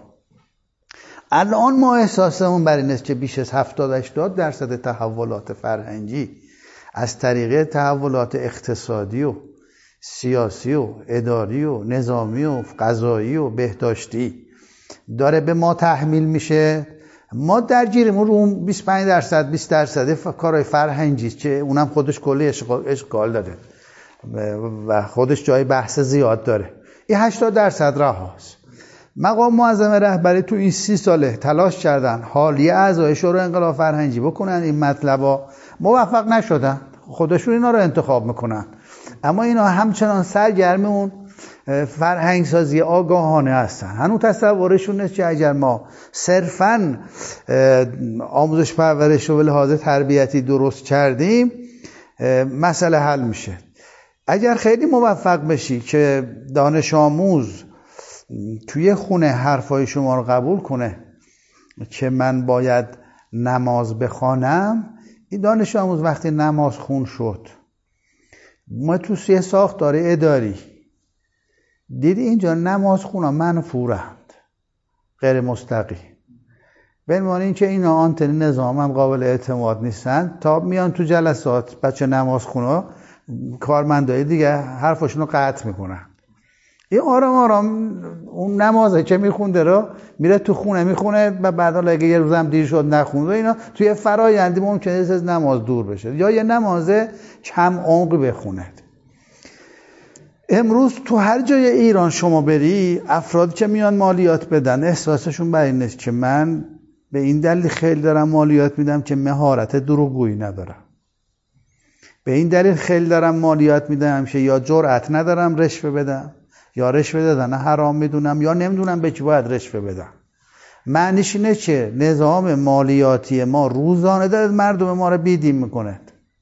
الان ما احساسمون بر این است که بیش از هفتاد هشتاد درصد تحولات فرهنگی از طریق تحولات اقتصادی و سیاسی و اداری و نظامی و قضایی و بهداشتی داره به ما تحمیل میشه. ما در گیرمون رو بیست و پنج درصد بیست درصد کارهای فرهنگی که اونم خودش کلی اشکال داره و خودش جای بحث زیاد داره، این هشتاد درصد رهاست. مقام معظم رهبری تو این سی ساله تلاش کردن حالیه اعضای شورای انقلاب فرهنگی بکنن، این مطلبا موفق نشدن، خودشون اینا رو انتخاب میکنن، اما اینا همچنان سرگرم اون فرهنگ سازی آگاهانه هستن. هنوز تصورشون نیست که اگر ما صرفاً آموزش پرورش و به لحاظ تربیتی درست کردیم مسئله حل میشه. اگر خیلی موفق بشی که دانش آموز توی خونه حرفای شما رو قبول کنه که من باید نماز بخوانم، این دانش آموز وقتی نماز خون شد، ما تو سیه ساختار اداری دیدی اینجا نماز خونا منفورند، غیر مستقیم، به عنوان این که اینا آنتن نظام هم قابل اعتماد نیستن، تا میان تو جلسات بچه نماز خونا کارمندای دیگه حرفاشون رو قطع میکنن. این آرام آرام اون نمازه که میخونده رو میره تو خونه میخونه و بعد حالا اگه یه روزم دیر شد نخونده، اینا توی فرایندی ممکنه از نماز دور بشه یا یه نماز کم عمق بخونه. امروز تو هر جای ایران شما بری، افرادی که میان مالیات بدن احساسشون بر این است که من به این دلیل خیلی دارم مالیات میدم که مهارت دروغگویی ندارم، به این دلیل خیلی دارم مالیات میدم که یا جرأت ندارم رشوه بدم، یا رشوه دادن حرام میدونم، یا نمیدونم به چی باید رشوه بدم. معنیش اینه که نظام مالیاتی ما روزانه داره مردم ما رو بیدین میکنه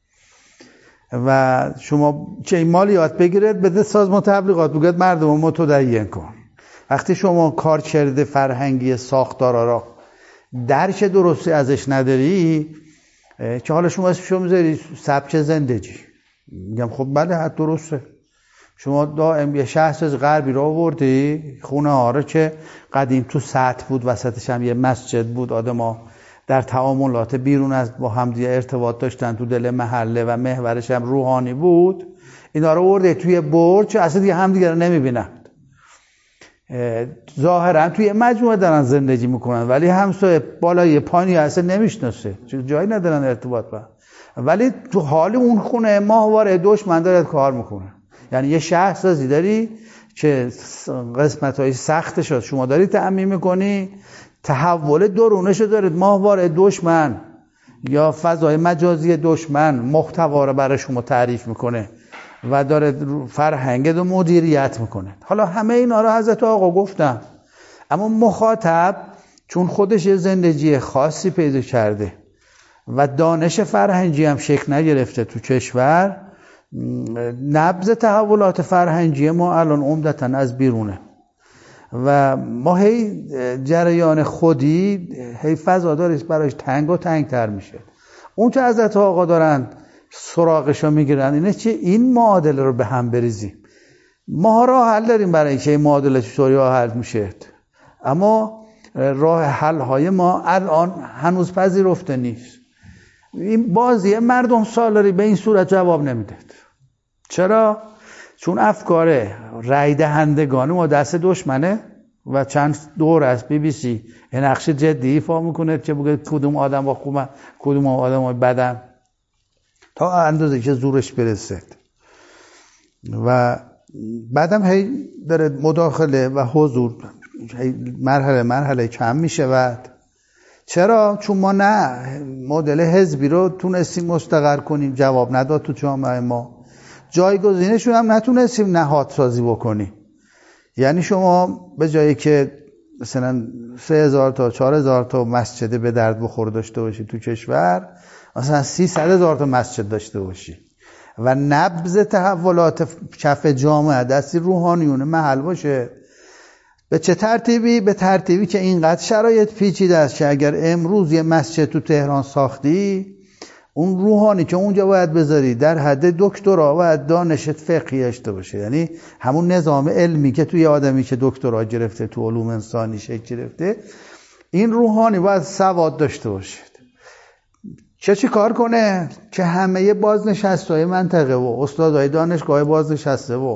و شما چه این مالیات بگیرید بده سازمان تبلیغات بگید مردم رو متدین کن. وقتی شما کارکرد فرهنگی ساختارا را درک درستی ازش نداری که حالا شما اسمشو میذاری سبک زندگی، میگم خب بله حد درسته، شما دائم یه شهر از غربی رو آوردی خونه ها رو که قدیم تو سطح بود، وسطش هم یه مسجد بود، آدما در تعاملات بیرون از با همدیگه ارتباط داشتن، تو دل محله و محورش هم روحانی بود، اینا رو آورده توی برج اصلا دیگه همدیگه رو نمیبینن، ظاهرا توی مجموعه دارن زندگی میکنن ولی همسایه بالای پایینی اصلا نمیشناسه، جایی ندارن ارتباط با، ولی تو حال اون خونه ماهواره دشمن داره کار میکنه. یعنی یه شهر سازی داری که قسمت‌های سختش شما داری تأمین میکنی، تحول درونشو دارید، ماهواره دشمن یا فضای مجازی دشمن محتوا رو برای شما تعریف میکنه و داره فرهنگ رو مدیریت میکنه. حالا همه اینا رو حضرت آقا گفتم، اما مخاطب چون خودش یه زندگی خاصی پیدا کرده و دانش فرهنگی هم شکل نگرفته تو کشور، نبض تحولات فرهنگی ما الان عمدتاً از بیرونه و ما هی جریان خودی هی فضا داره براش تنگ و تنگ تر میشه. اون که حضرت آقا دارن سراغشو میگیرن اینه که این معادله رو به هم بریزیم. ما راه حل داریم برای اینکه این معادله چطوری حل میشه، اما راه حل های ما الان هنوز پذیرفته نیست. این بازی مردم سالاری به این صورت جواب نمیده. چرا؟ چون افکار رای دهندگان ما دست دشمنه و چند دور از بی بی سی نقش جدی ایفا میکنه که بگه کدوم آدم با خوبه کدوم آدم بدن تا اندازه که زورش برسه و بعدم هی داره مداخله و حضور مرحله مرحله کم میشه. و چرا؟ چون ما نه مدل حزبی رو تونستیم مستقر کنیم، جواب نداد تو جامعه ما، جایگزینشون هم نتونستیم نهاد سازی بکنیم. یعنی شما به جایی که مثلا سه هزار تا چهار هزار تا مسجد به درد بخور داشته باشی تو کشور، مثلا سیصد هزار تا مسجد داشته باشی و نبض تحولات کف جامعه دستی روحانیون محل باشه. به چه ترتیبی؟ به ترتیبی که اینقدر شرایط پیچیده است که اگر امروز یه مسجد تو تهران ساختی، اون روحانی که اونجا باید بذاری در حد دکترا باید دانشت فقهی داشته باشه، یعنی همون نظام علمی که توی آدمی که دکترا گرفته تو علوم انسانی شکل گرفته، این روحانی باید سواد داشته باشه. چه چی کار کنه که همه بازنشسته‌های منطقه و استادای دانشگاه بازنشسته و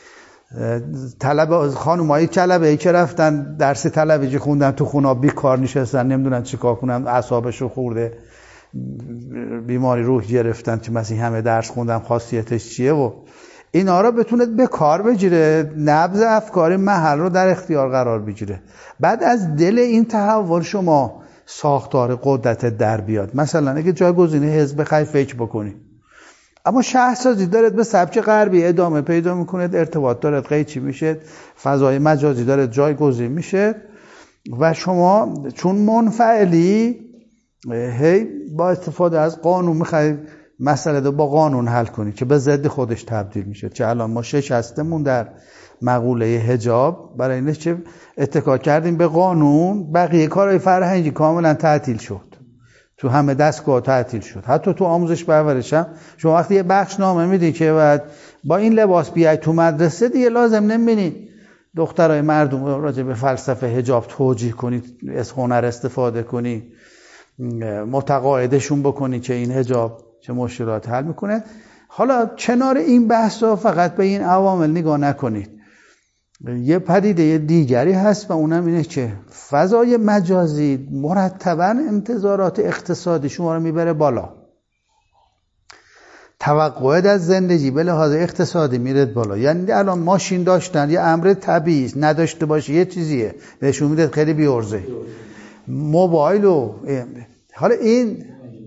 طلبه خانمایی طلبه‌ای که رفتن درس طلبگی خوندن تو خونه بیکار نشستن، نمیدونن چیکار کنن، اعصابشو خورده، بیماری روح گرفتن که مثلا همه درس خوندن خاصیتش چیه و اینا رو بتونه به کار بگیره، نبض افکار محل رو در اختیار قرار بگیره. بعد از دل این تحول شما ساختار قدرت در بیاد. مثلا اگه جایگزین حزب بخوای فکر بکنی، اما شهرسازی دارد به سبک غربی ادامه پیدا میکنه، ارتباط دارد قیچی میشه، فضای مجازی دارد جایگزین میشه و شما چون منفعلی هی با استفاده از قانون میخوای مسئله رو با قانون حل کنی که به ضد خودش تبدیل میشه. چه الان ما شکستمون در مقوله حجاب برای اینه که اتکا کردیم به قانون، بقیه کارهای فرهنگی کاملا تعطیل شد، تو همه دستگاه تعطیل شد. حتی تو آموزش پرورش هم شما وقتی یه بخش نامه میدی که بعد با این لباس بیای تو مدرسه، دیگه لازم نمیبینی دخترای مردم راجع به فلسفه حجاب توجیه کنی، از هنر استفاده کنی، متقاعدشون بکنی که این حجاب چه مشکلات حل میکنه. حالا کنار این بحثا فقط به این عوامل نگاه نکنید، یه پدیده دیگری هست و اونم اینه که فضای مجازی مرتباً انتظارات اقتصادی شما رو میبره بالا، توقعات از زندگی به لحاظ اقتصادی میره بالا. یعنی الان ماشین داشتن یه امر طبیعی، نداشته باشی یه چیزیه، بهشون میده خیلی بیارزه. موبایل و حالا این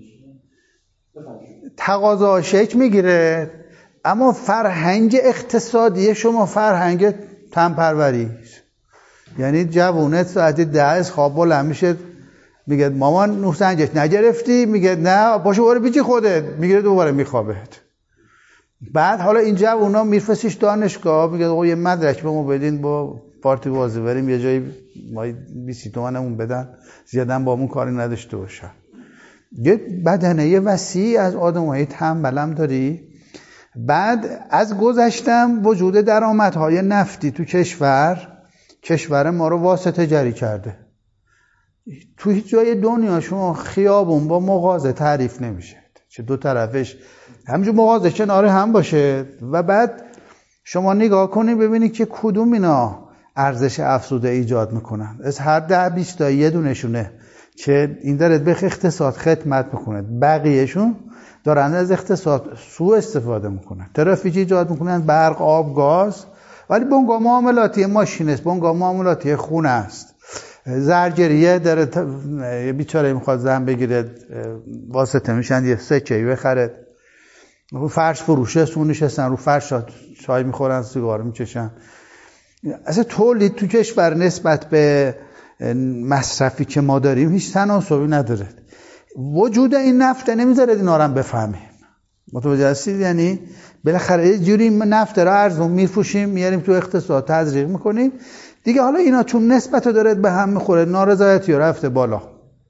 تقاضا شکل میگیره، اما فرهنگ اقتصادی شما فرهنگ تنپروری، یعنی جوونه ساعت ده از خواب بلند میشه میگه مامان نوح سنجش نگرفتی، میگه نه پاشو برو بیچی خودت، میگیره دوباره میخوابه. بعد حالا این جوونا میرفسیش دانشگاه، میگه آقا یه مدرک به ما بدین با پارتی بازی بریم یه جایی ما بیست تومنمون بدن، زیاداً با همون کاری نداشته باشن. یه بدنه وسیع از آدمای تنبلم داری. بعد از گذشتم وجود درآمدهای نفتی تو کشور کشور ما رو واسطه جری کرده. تو هیچ جای دنیا شما خیابون با مغازه تعریف نمیشه چه دو طرفش همینجور مغازه کنار هم باشه و بعد شما نگاه کنید ببینید که کدوم اینا ارزش افزوده ایجاد میکنن. از هر ده بیست تا یه دونشونه که این داره به اقتصاد خدمت میکنه، بقیهشون دارن از اقتصاد سوء استفاده میکنن، ترافیک ایجاد میکنن، برق، آب، گاز، ولی بنگاه معاملاتی ماشین است، بنگاه معاملاتی خونه است. زرگریه داره ت... بیچاره میخواد زن بگیره واسطه میشن یه سکه‌ای بخره، رو فرش فروشه سون نشستن رو فرش چای میخورن سیگار میکشن. اصلا تولید تو کشور نسبت به مصرفی که ما داریم هیچ تناسبی نداره. وجود این نفت نمیذاره اینا رو هم بفهمیم. متوجه هستید؟ یعنی بالاخره یه جوری نفت رو ارزون میفروشیم، میاریم تو اقتصاد تزریق میکنیم دیگه. حالا اینا چون نسبت رو داره به هم میخوره، نارضایتی رفته بالا.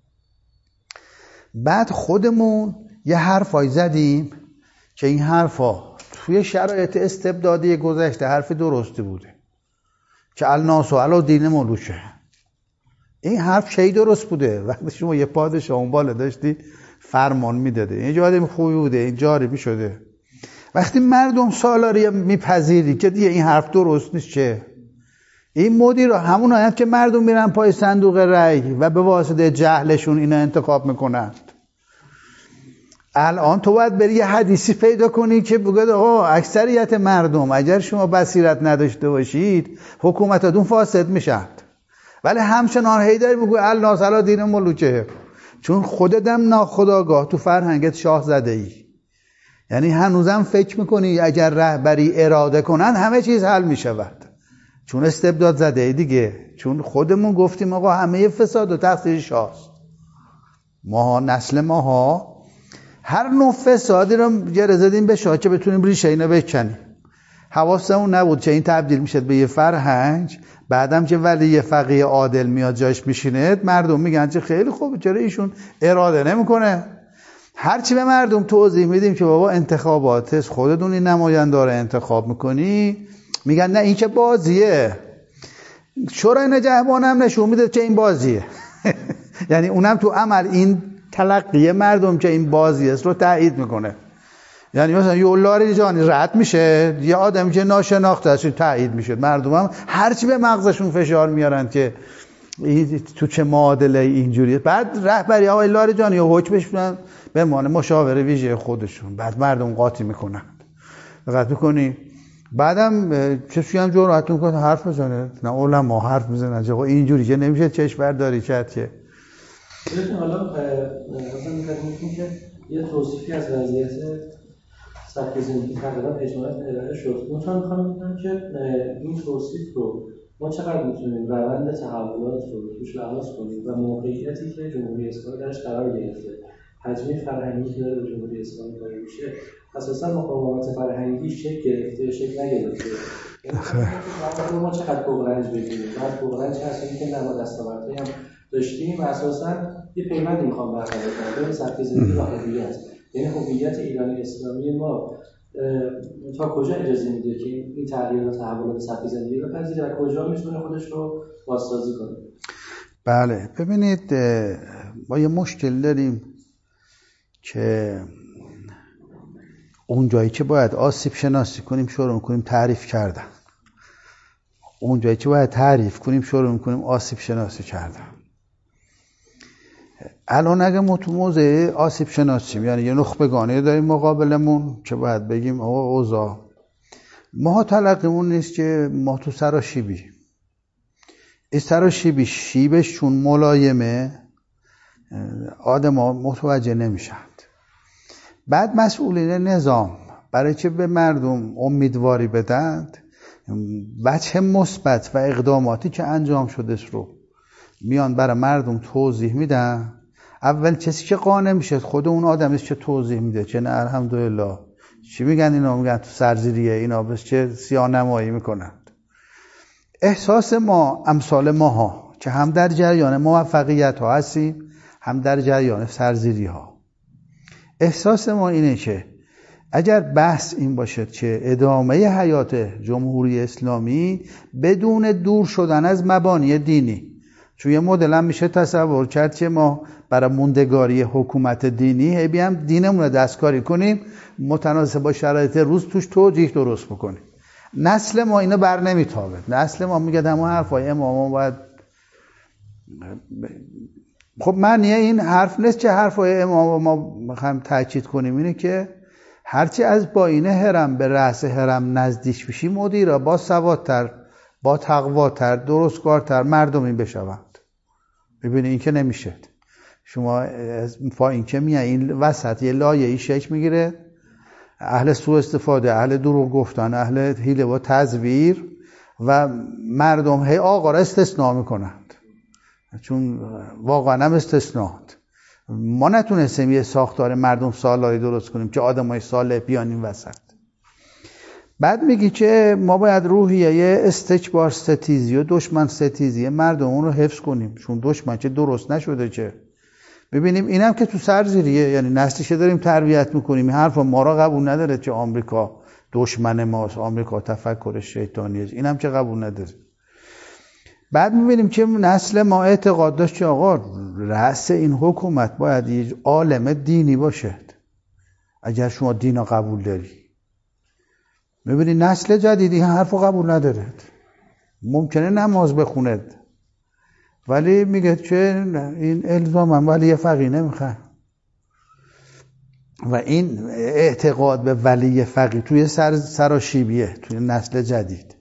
بعد خودمون یه حرفای زدیم که این حرفا توی شرایط استبدادی گذشته حرف درستی بوده که الناس و علی دین ملوکه. این حرف کی درست بوده؟ وقتی شما یه پادشاه اون بالا داشتی فرمان میداده، این جاری خوبی بوده، این جاری میشده. وقتی مردم سالاری میپذیری که دیگه این حرف درست نیست، چه این مدیر همون هست که مردم میرن پای صندوق رأی و به واسطه جهلشون اینا انتخاب میکنن. الان تو باید بری یه حدیثی پیدا کنی که بگه آقا اکثریت مردم اگر شما بصیرت نداشته باشید حکومتتون فاسد میشن، ولی همچنان هی داری بگو الناس علی دین ملوکه، چون خودت هم ناخودآگاه تو فرهنگت شاه زده ای. یعنی هنوزم فکر میکنی اگر رهبری اراده کنن همه چیز حل میشود، چون استبداد زده ای دیگه. چون خودمون گفتیم آقا همه فساد و تقصیر شاست. ماها نسل ماها هر نوع فسادی رو گره زدیم به شاه که بتونیم ریشه اینو بکنیم. حواسمون نبود که این تبدیل میشه به یه فرهنگ. بعدم که ولی یه فقیه عادل میاد جاش میشینه، مردم میگن که خیلی خوبه، چرا ایشون اراده نمیکنه. هرچی به مردم توضیح میدیم که بابا انتخابات خودتون این نماینده رو انتخاب میکنی، میگن نه این که بازیه. شورای نگهبان هم نشون میده که این بازیه. یعنی اونم تو عمل این تلقی مردم که این بازی است رو تایید میکنه. یعنی مثلا یه لاری جانی رد میشه، یه آدمی که ناشناخته است تایید میشه. مردم هم هرچی به مغزشون فشار میارن که تو چه معادله اینجوریه. بعد رهبری آقای لاری جانی یا حکمش بدن به عنوان مشاور ویژه خودشون، بعد مردم قاطی میکنن. دقت میکنی؟ بعدم کسی هم جرأت میکنه حرف بزنه؟ نه علما حرف میزنن آقا اینجوری که نمیشه چشم برداری کرد که. حالا مثلا میگم که یه توصیفی از وضعیت سبک زندگی تقریبا اجمالاً ارائه شد. مثلا میخوام بگم که این توصیف رو ما چقدر میتونیم روند تحولات رو توش لحاظ کنیم و موقعیتی که جمهوری اسلامی درش قرار گرفته، حجم فرهنگی که داره به جمهوری اسلامی داره میشه، اساسا مقاومت فرهنگی شکل گرفته یا شکل نگرفته. یعنی ما چقدر بغرنج بگیریم، بعد بغرنج هستیم که نما دستاوردی هم داشتیم و اساسا یه پیوندی میخوام برقرار کنم بین سبک زندگی و هویت. یعنی هویت ایرانی اسلامی ما تا کجا اجازه میده که این تغییر و تحولات سبک زندگی رو پذیره و کجا میتونه خودش رو بازسازی کنه؟ بله ببینید ما یه مشکل داریم که اون جایی که باید آسیب شناسی کنیم شروع میکنیم تعریف کردن، اون جایی که باید تعریف کنیم شروع میکنیم آسیب شناسی کردن. الان اگه ما تو موضع آسیب شناسیم، یعنی یه نخبگانه داریم مقابلمون که باید بگیم آقا اوضاع ما تلقیمون نیست که ما تو سراشیبی، این سراشیبی شیبش چون ملایمه آدم ها متوجه نمیشند. بعد مسئولین نظام برای که به مردم امیدواری بدند وجه مثبت و اقداماتی که انجام شده رو میان برای مردم توضیح میدن. اول کسی که قانع میشه خود اون آدم است که توضیح میده که نه الحمدلله چی میگن اینا، میگن تو سرزیریه، اینا بس چه سیاه نمایی میکنند. احساس ما امثال ماها که هم در جریان موفقیت ها هستیم هم در جریان سرزیری ها، احساس ما اینه که اگر بحث این باشد که ادامه حیات جمهوری اسلامی بدون دور شدن از مبانی دینی، چون یه مدل هم میشه تصور کرد که ما برای موندگاری حکومت دینی هی بیام دینمون رو دستکاری کنیم متناسب با شرایط روز توش توجیه درست بکنیم. نسل ما اینو بر نمیتابه. نسل ما میگه همون حرفای امام باید. خب معنی این حرف نیست که حرفای امام ما میخوایم تاکید کنیم اینه که هرچی از باین حرم به رأس حرم نزدیک بشی مدیرا با سوادتر، با تقواتر، درستکارتر مردمی بشوند. ببینید این که نمیشه. شما پایین که میای این وسط یه لایه‌ای شکل میگیره، اهل سوء استفاده، اهل دروغ گفتن، اهل حیله و تزویر و مردم هی آقا را استثناء میکنند، چون واقعا هم استثناء ما نتونستیم یه ساختار مردم سالاری درست کنیم که آدمای صالح بیان این وسط. بعد میگی که ما باید روحیه استکبار ستیزی و دشمن ستیزی مردمون رو حفظ کنیم، چون دشمن چه درست نشده چه. ببینیم اینم که تو سرزیریه، یعنی نسلیشه داریم تربیت میکنیم، این حرف ما را قبول نداره که آمریکا دشمن ماست، آمریکا تفکر شیطانیه، اینم که قبول نداره. بعد میبینیم که نسل ما اعتقاد داشت که آقا رأس این حکومت باید یه عالم دینی باشه اگر شما دین رو قبول داری. میبینی نسل جدیدی این حرف رو قبول نداره، ممکنه نماز بخوند ولی میگه که این الزامم ولی یه فقیه نمیخواد. و این اعتقاد به ولی فقیه توی سر سراشیبیه توی نسل جدید.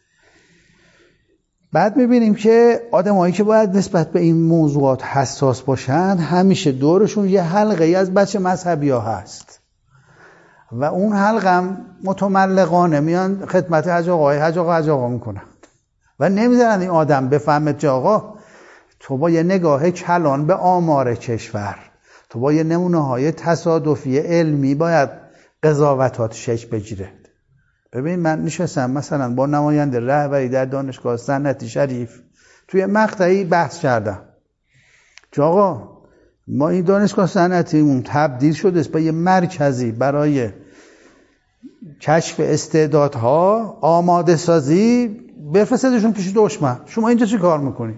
بعد میبینیم که آدمایی که باید نسبت به این موضوعات حساس باشن همیشه دورشون یه حلقه ای از بچه مذهبی ها هست و اون حلقه هم متملقانه میان خدمت حج آقای حج آقا حج آقا میکنن و نمیذارن این آدم بفهمه که آقا تو با یه نگاه کلان به آمار کشور، تو با یه نمونه های تصادفی علمی باید قضاوتات شکل بگیره. ببین من نشستم مثلا با نماینده رهبری در دانشگاه صنعتی شریف توی مقطعی بحث کردم که آقا ما این دانشگاه صنعتیمون تبدیل شده است به یه مرکزی برای کشف استعدادها، آماده سازی، بفرستشون پیش دشمن. شما اینجا چی کار میکنی؟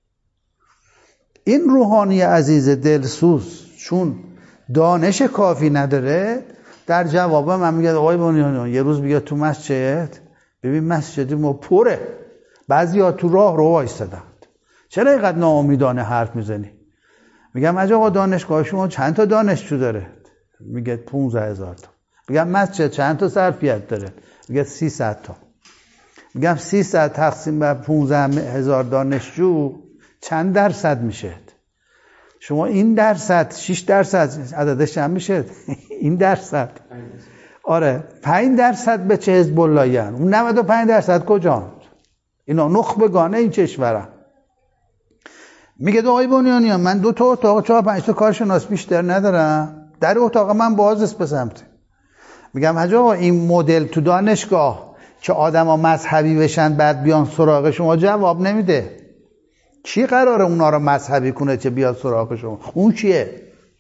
این روحانی عزیز دلسوز چون دانش کافی نداره در جواب من میگه آقای بنیانی یه روز بیاد تو مسجد ببین مسجد ما پره، بعضیا تو راه رو وایسادن، چرا اینقدر ناامیدانه حرف میزنی؟ میگم آقا دانشگاه شما چند تا دانشجو داره؟ میگه پانزده هزار تا. میگم مسجد چند تا ظرفیت داره؟ میگه سیصد تا. میگم سیصد تقسیم بر پانزده هزار دانشجو چند درصد میشه؟ شما این درصد شش درصد عددش هم میشه این درصد آره پنج درصد به چه حزب اللهیان، اون نود و پنج درصد کجاست؟ اینا نخبگانه این کشورن. میگه آقای بنیانی من دو تا اتاق چهار پنج تا کارشناس بیشتر ندارم، در اتاق من باز است به سمت. میگم حاج آقا این مدل تو دانشگاه که آدما مذهبی بشن بعد بیان سراغ شما جواب نمیده. کی قراره اونا رو مذهبی کنه که بیاد سراغ شما؟ اون کیه؟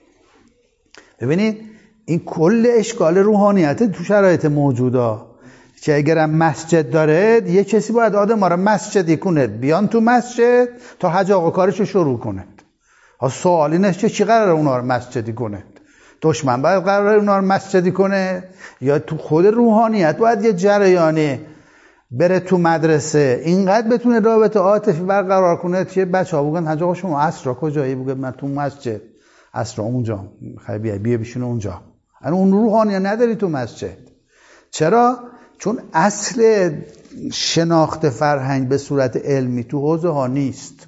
ببینید این کل اشکال روحانیت تو شرایط موجوده که اگرم مسجد داره یه کسی باید آدم ها رو مسجدی کنه بیان تو مسجد تا حج آقا کارشو شروع کنه. ها سوال اینه که چی قراره اونا رو مسجدی کنه؟ دشمن باید قراره اونا رو مسجدی کنه یا تو خود روحانیت باید یه جریانی بره تو مدرسه اینقدر بتونه رابطه عاطفی برقرار کنه که بچه‌ها بگن حاج آقا شما عصر کجایی؟ بگه من تو مسجد. عصر اونجا. خیلی بیا بیا بشین اونجا. اون اون روحانی نداری تو مسجد. چرا؟ چون اصل شناخت فرهنگ به صورت علمی تو حوزه ها نیست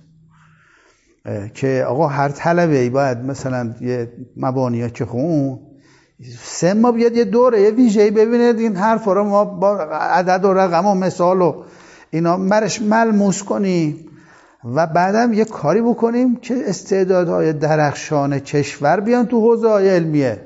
که آقا هر طلبه‌ای باید مثلا یه مبانی ها که خون سه ما بیاد یه دوره یه ویژه‌ای ببینید این حرفا رو ما با عدد و رقم و مثال و اینا برش ملموس کنیم و بعدم یه کاری بکنیم که استعدادهای درخشان کشور بیان تو حوزه‌های علمیه.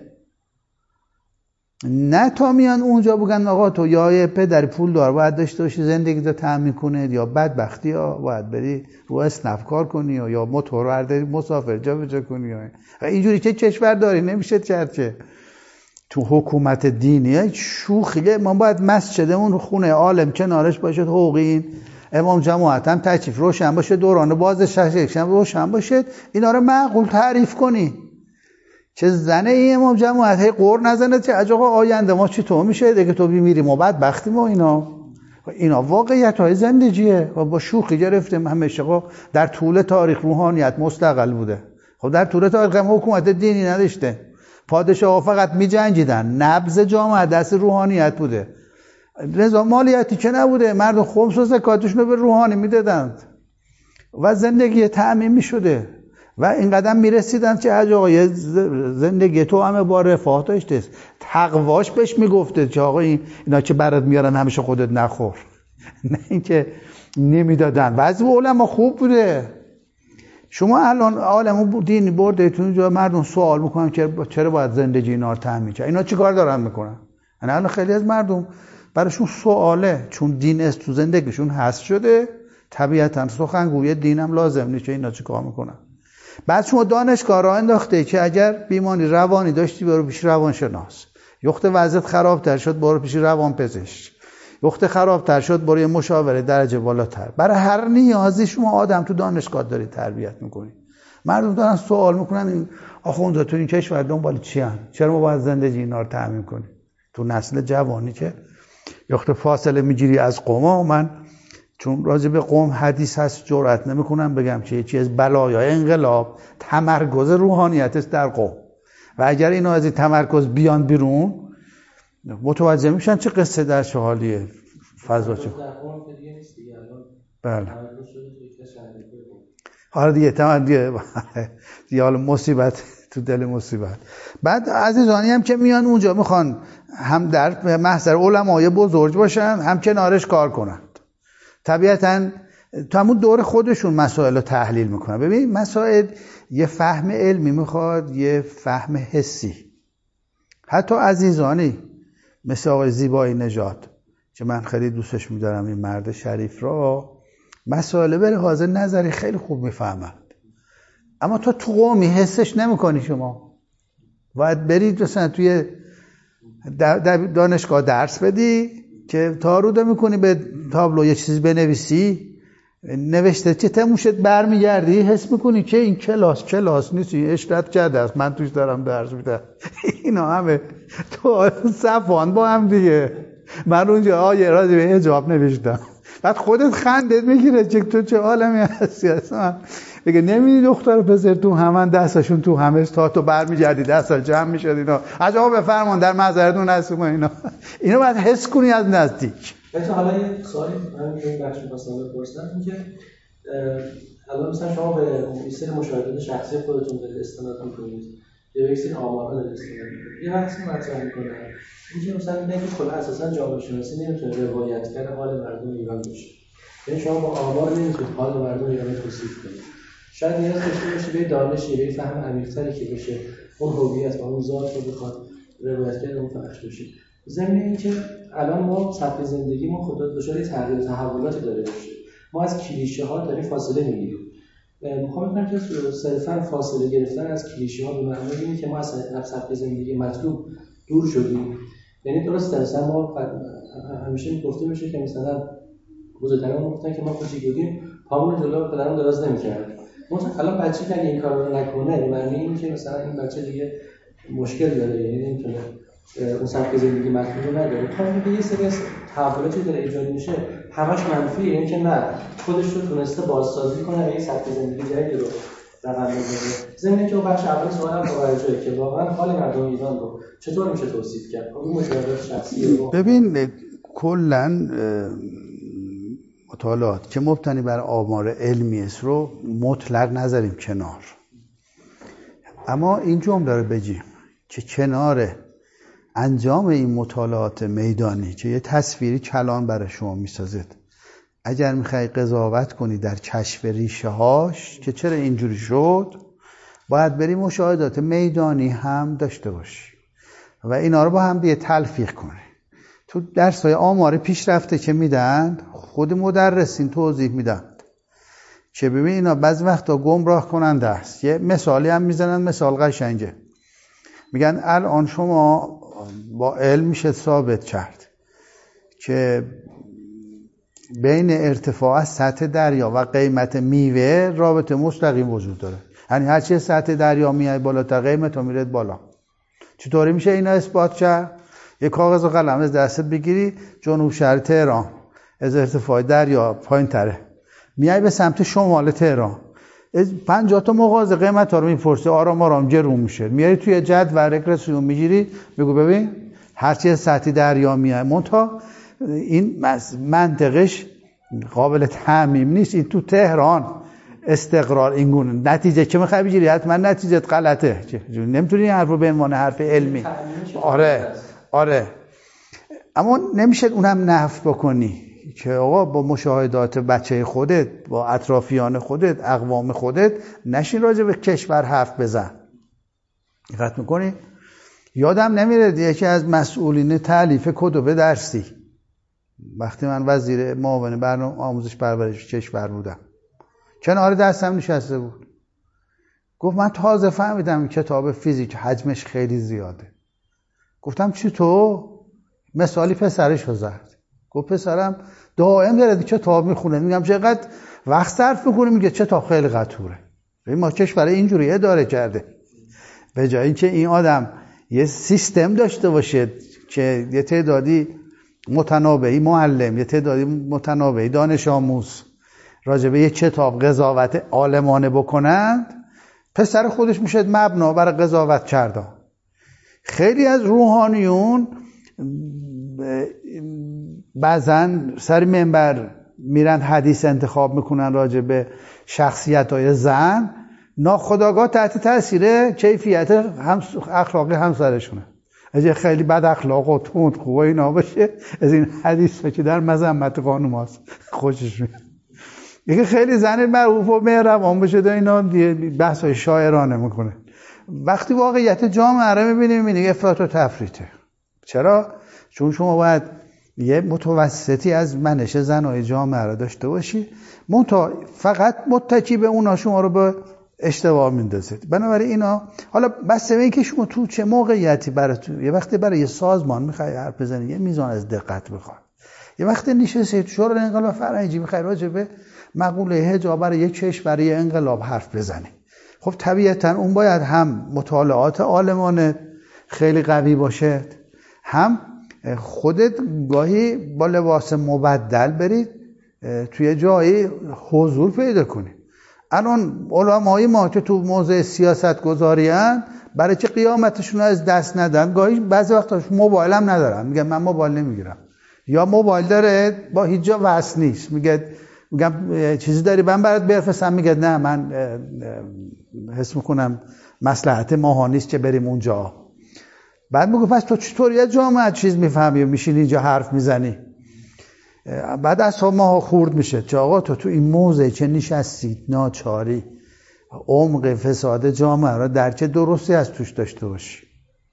نه تا میان اونجا بگن آقا تو یا یه پدر پول دار باید داشته باشی زندگی رو تامین کنه یا بدبختی ها باید بری رو اسنپ کار کنی یا, یا موتور برداری مسافر جا به جا کنی یا اینجوری که کشور داری نمیشه چرچه. تو حکومت دینی شوخیه. ما باید مسجدمون خونه عالم کنارش باشه، حقوقی امام جماعت هم تشریف روشن باشه، دوران بازش هم روشن باشه، اینا رو معقول تعریف کنی. چه زنه این امام جماعت هی قور نزنه که آقا آینده ما چطور میشه دیگه تو میمیریم و بعد بختی ما اینا اینا واقعیت های زندگیه و با شوخی گرفتیم. همیشه در طول تاریخ روحانیت مستقل بوده. خب در طول تاریخ هم حکومت دینی نداشته، پادشاه فقط می جنگیدن، نبض جامعه دست روحانیت بوده، نظام مالیاتی که نبوده، مردم خمس و زکاتشون رو به روحانی میدادند و زندگی تأمین می شده و این قدم می رسیدن که حاج آقای زندگی تو همه با رفاه داشته، تقواش بهش می گفته که آقا اینا که برات میارن همیشه خودت نخور. نه اینکه نمی دادن. بعضی علما خوب بوده، شما الان عالمو دینی بردهتون جا مردم سوال میکنن که چرا باید زندگی اینا رو تامین کنن، اینا چیکار دارن میکنن؟ یعنی الان خیلی از مردم براشون سواله، چون دین است تو زندگیشون هست شده، طبیعتا سخنگوی دینم لازم نیست. اینا چیکار میکنن؟ بعد شما دانشگاه را انداخته که اگر بیماری روانی داشتی برو پیش روانشناس، یخت وضعیت خرابتر شد برو پیش روانپزشک، یخت خرابتر شد برو یه مشاوره درجه بالاتر. برای هر نیازی شما آدم تو دانشگاه داری تربیت میکنی. مردم دارن سوال میکنن این آخونده تو این کشور دنبال چی ان؟ چرا ما باید زندگی اینا رو تامین کنیم؟ تو نسل جوانی که یخت فاصله میگیری از قوما، من چون راجع به قوم حدیث هست جرئت نمیکنم بگم که یه چیز بلایای انقلاب تمرکز روحانیت است در قوم، و اگر اینا از این تمرکز بیان بیرون متوجه میشن چه قصه در چه حالیه، فضا چه. بله حالا دیگه تمام دیگه دیگه حالا مصیبت تو دل مصیبت. بعد عزیزانی هم که میان اونجا میخوان هم در محضر علمای بزرگ باشن هم کنارش کار کنن، طبیعتاً تو همون دور خودشون مسائل رو تحلیل میکنن. ببین مسائل یه فهم علمی میخواد، یه فهم حسی. حتی عزیزانی مثل آقای زیبایی نژاد که من خیلی دوستش میدارم، این مرد شریف را، مسائل به لحاظ نظری خیلی خوب میفهمند، اما تو تو قومی حسش نمیکنی. شما باید برید مثلا توی دانشگاه درس بدی که تاروده میکنی به تابلو یه چیزی بنویسی، نوشته چه تموشت برمیگردی حس میکنی که این کلاس کلاس نیست، این اشرت کرده است من توش دارم درس میدم. اینا همه تو صفان با هم دیگه. من اونجا آیه راضی به حجاب نوشتم، بعد خودت خندت میگیره چه تو چه عالمی هستی اصلا. بگه نمیدی دختر پسر تو همون دستشون تو همه تا تو برمیگردی دستا جمع میشد اینا از آقا بفرمان در معذرتون هستم اینا اینو باید حس کنی از نزدیک. مثلا حالا یه سوالی من این بخش می‌خواستم بپرسم، اینکه الان مثلا شما به یه سری مشاهدات شخصی خودتون دارید استناد می‌کنید یا یک سری آمارها دارید استناد می‌کنید، یه بحثی مطرح می‌کنه اینکه مثلا میگه که کلا اساسا جامعه شناسی نمیتونه روایتگر حال مردم ایران باشه، یعنی شما با آمار نمیتونید حال مردم ایران رو توصیف کنید. شاید نیاز داشته باشه به دانشی، به فهم عمیق‌تری که بشه اون هویت و اون ذات رو بخواد روایتگر اون پخش بشه. ضمن اینکه الان ما سبک زندگی ما خدا دچار تغییر و تحولاتی داره باشه، ما از کلیشه ها داریم فاصله میگیریم. میخوام بگم که صرفا فاصله گرفتن از کلیشه ها به معنی اینه که ما از سبک زندگی مطلوب دور شدیم. یعنی درسته مثلا ما همیشه میگفته میشه که مثلا بزرگتران گفتن که ما کوچیک بودیم پامون جلو پدرمون دراز نمی‌کرد. مثلا الان بچه‌ای که این کارو نکنه به معنی اینه که مثلا این بچه دیگه مشکل داره، یعنی نمیتونه اون سبک زندگی مطلوب رو نداره. خب یه سری از تحولاتی داره ایجاد میشه همش منفیه، یعنی که نه خودش رو تونسته بازسازی کنه و این سبک زندگی جدید رو رقم بزنه. ضمن که اون بخش اول سوالم توجهه که واقعا حال مردم ایران رو چطور میشه توصیف کرد؟ اون مشاهدات شخصی رو ببین کلا مطالعات که مبتنی بر آمار علمی است رو مطلق نذاریم کنار، اما این جمله رو بگیم که کنار انجام این مطالعات میدانی که یه تصویری کلان برای شما میسازد، اگر میخوای قضاوت کنی در کشف ریشه هاش که چرا اینجوری شد، باید بری مشاهدات میدانی هم داشته باشی و اینا رو با هم دیگه تلفیق کنی. تو درس‌های آمار پیشرفته که میدن خود مدرسین توضیح میدن که ببین اینا بعضی وقتا گمراه کننده است. یه مثالی هم میزنن، مثال قشنگه، میگن الان شما با علم میشه ثابت کرد که بین ارتفاع از سطح دریا و قیمت میوه رابطه مستقیم وجود داره. یعنی هرچی سطح دریا میاد بالاتر قیمت ها میره بالا. چطوری میشه اینا اثبات کرد؟ یک کاغذ و قلم از دستت بگیری، جنوب شهر تهران از ارتفاع دریا پایین تره، میای به سمت شمال تهران پنجاه تا مغازه قیمت ها رو میپرسه، آرام آرام گرون میشه، میاری توی جدول رگرسیون میگیری، بگو ببین هرچی سطح دریا میاد منتها این منطقش قابل تعمیم نیست، این تو تهران استقرار اینگونه نتیجه که میخوای بگیری حتما نتیجه غلطه، نمیتونی این حرف رو به عنوان حرف علمی. آره آره اما نمیشه اونم نفی بکنی، که آقا با مشاهدات بچه خودت، با اطرافیان خودت، اقوام خودت نشین راجع به کشور حرف بزن. دقت میکنی؟ یادم نمیره یکی از مسئولین تالیف کتب درسی وقتی من وزیر معاون برنامه آموزش پرورش کشور بودم کنار دستم نشسته بود، گفت من تازه فهمیدم کتاب فیزیک حجمش خیلی زیاده. گفتم چطور؟ مثالی پسرش رو زد. گفت پسرم دائم داره کتاب میخونه. میگم چقدر وقت صرف میکنه؟ میگه کتاب خیلی قطوره. ما کشور اینجوری اداره کرده، به جای اینکه این آدم یه سیستم داشته باشه که یه تعدادی متنابعی معلم، یه تعدادی متنابعی دانش آموز راجع به یه کتاب قضاوت عالمانه بکنند، پسر خودش میشه مبنا برای قضاوت کردن. خیلی از روحانیون بعضن سر منبر میرن حدیث انتخاب میکنن راجع به شخصیت‌های زن، ناخودآگاه تحت تاثیر کیفیت هم اخلاقی همسرشونه. اگه خیلی بد اخلاق و تند خوبه اینا باشه، از این حدیث که در مذمت خانم هست خوشش میاد. یکی خیلی زن معروف و مهربان باشه دا اینا بحث‌های شاعرانه میکنه. وقتی واقعیت جامعه رو میبینی میبینی افراط و تفریطه. چرا؟ چون شما باید یه متوسطی از منش زنای جامعه رو داشته باشی، منتها فقط متکی به اونا شما رو به اشتباه میندازید. بنابراین اینا حالا بس به این که شما تو چه موقعیتی برای تو یه وقتی برای یه سازمان میخوای حرف بزنی یه میزان از دقت بخواد، یه وقتی نشستی شورای انقلاب فرهنگی میخوای راجع به مقوله حجاب برای یک کشور برای انقلاب حرف بزنی، خب طبیعتا اون باید هم مطالعات عالمانه خیلی قوی باشه، هم خودت گاهی با لباس مبدل برید توی جایی حضور پیدا کنی. الان علمای ما که تو موضع سیاست گذاری هن برای که قیامتشون رو از دست ندن، گاهی بعضی وقتا موبایل هم ندارن، میگن من موبایل نمیگیرم، یا موبایل داره با هیچ جا وصل نیست، میگه میگم چیزی داری من برات بفرستم، میگه نه من حس میکنم مصلحت ماها نیست که بریم اونجا. بعد میگه پس تو چطوری از جامعه چیز میفهمی و میشین اینجا حرف میزنی؟ بعد از ما خورد میشه که آقا تو تو این موضع چه نشستید ناچاری عمق فساد جامعه را درک درستی از توش داشته باشی.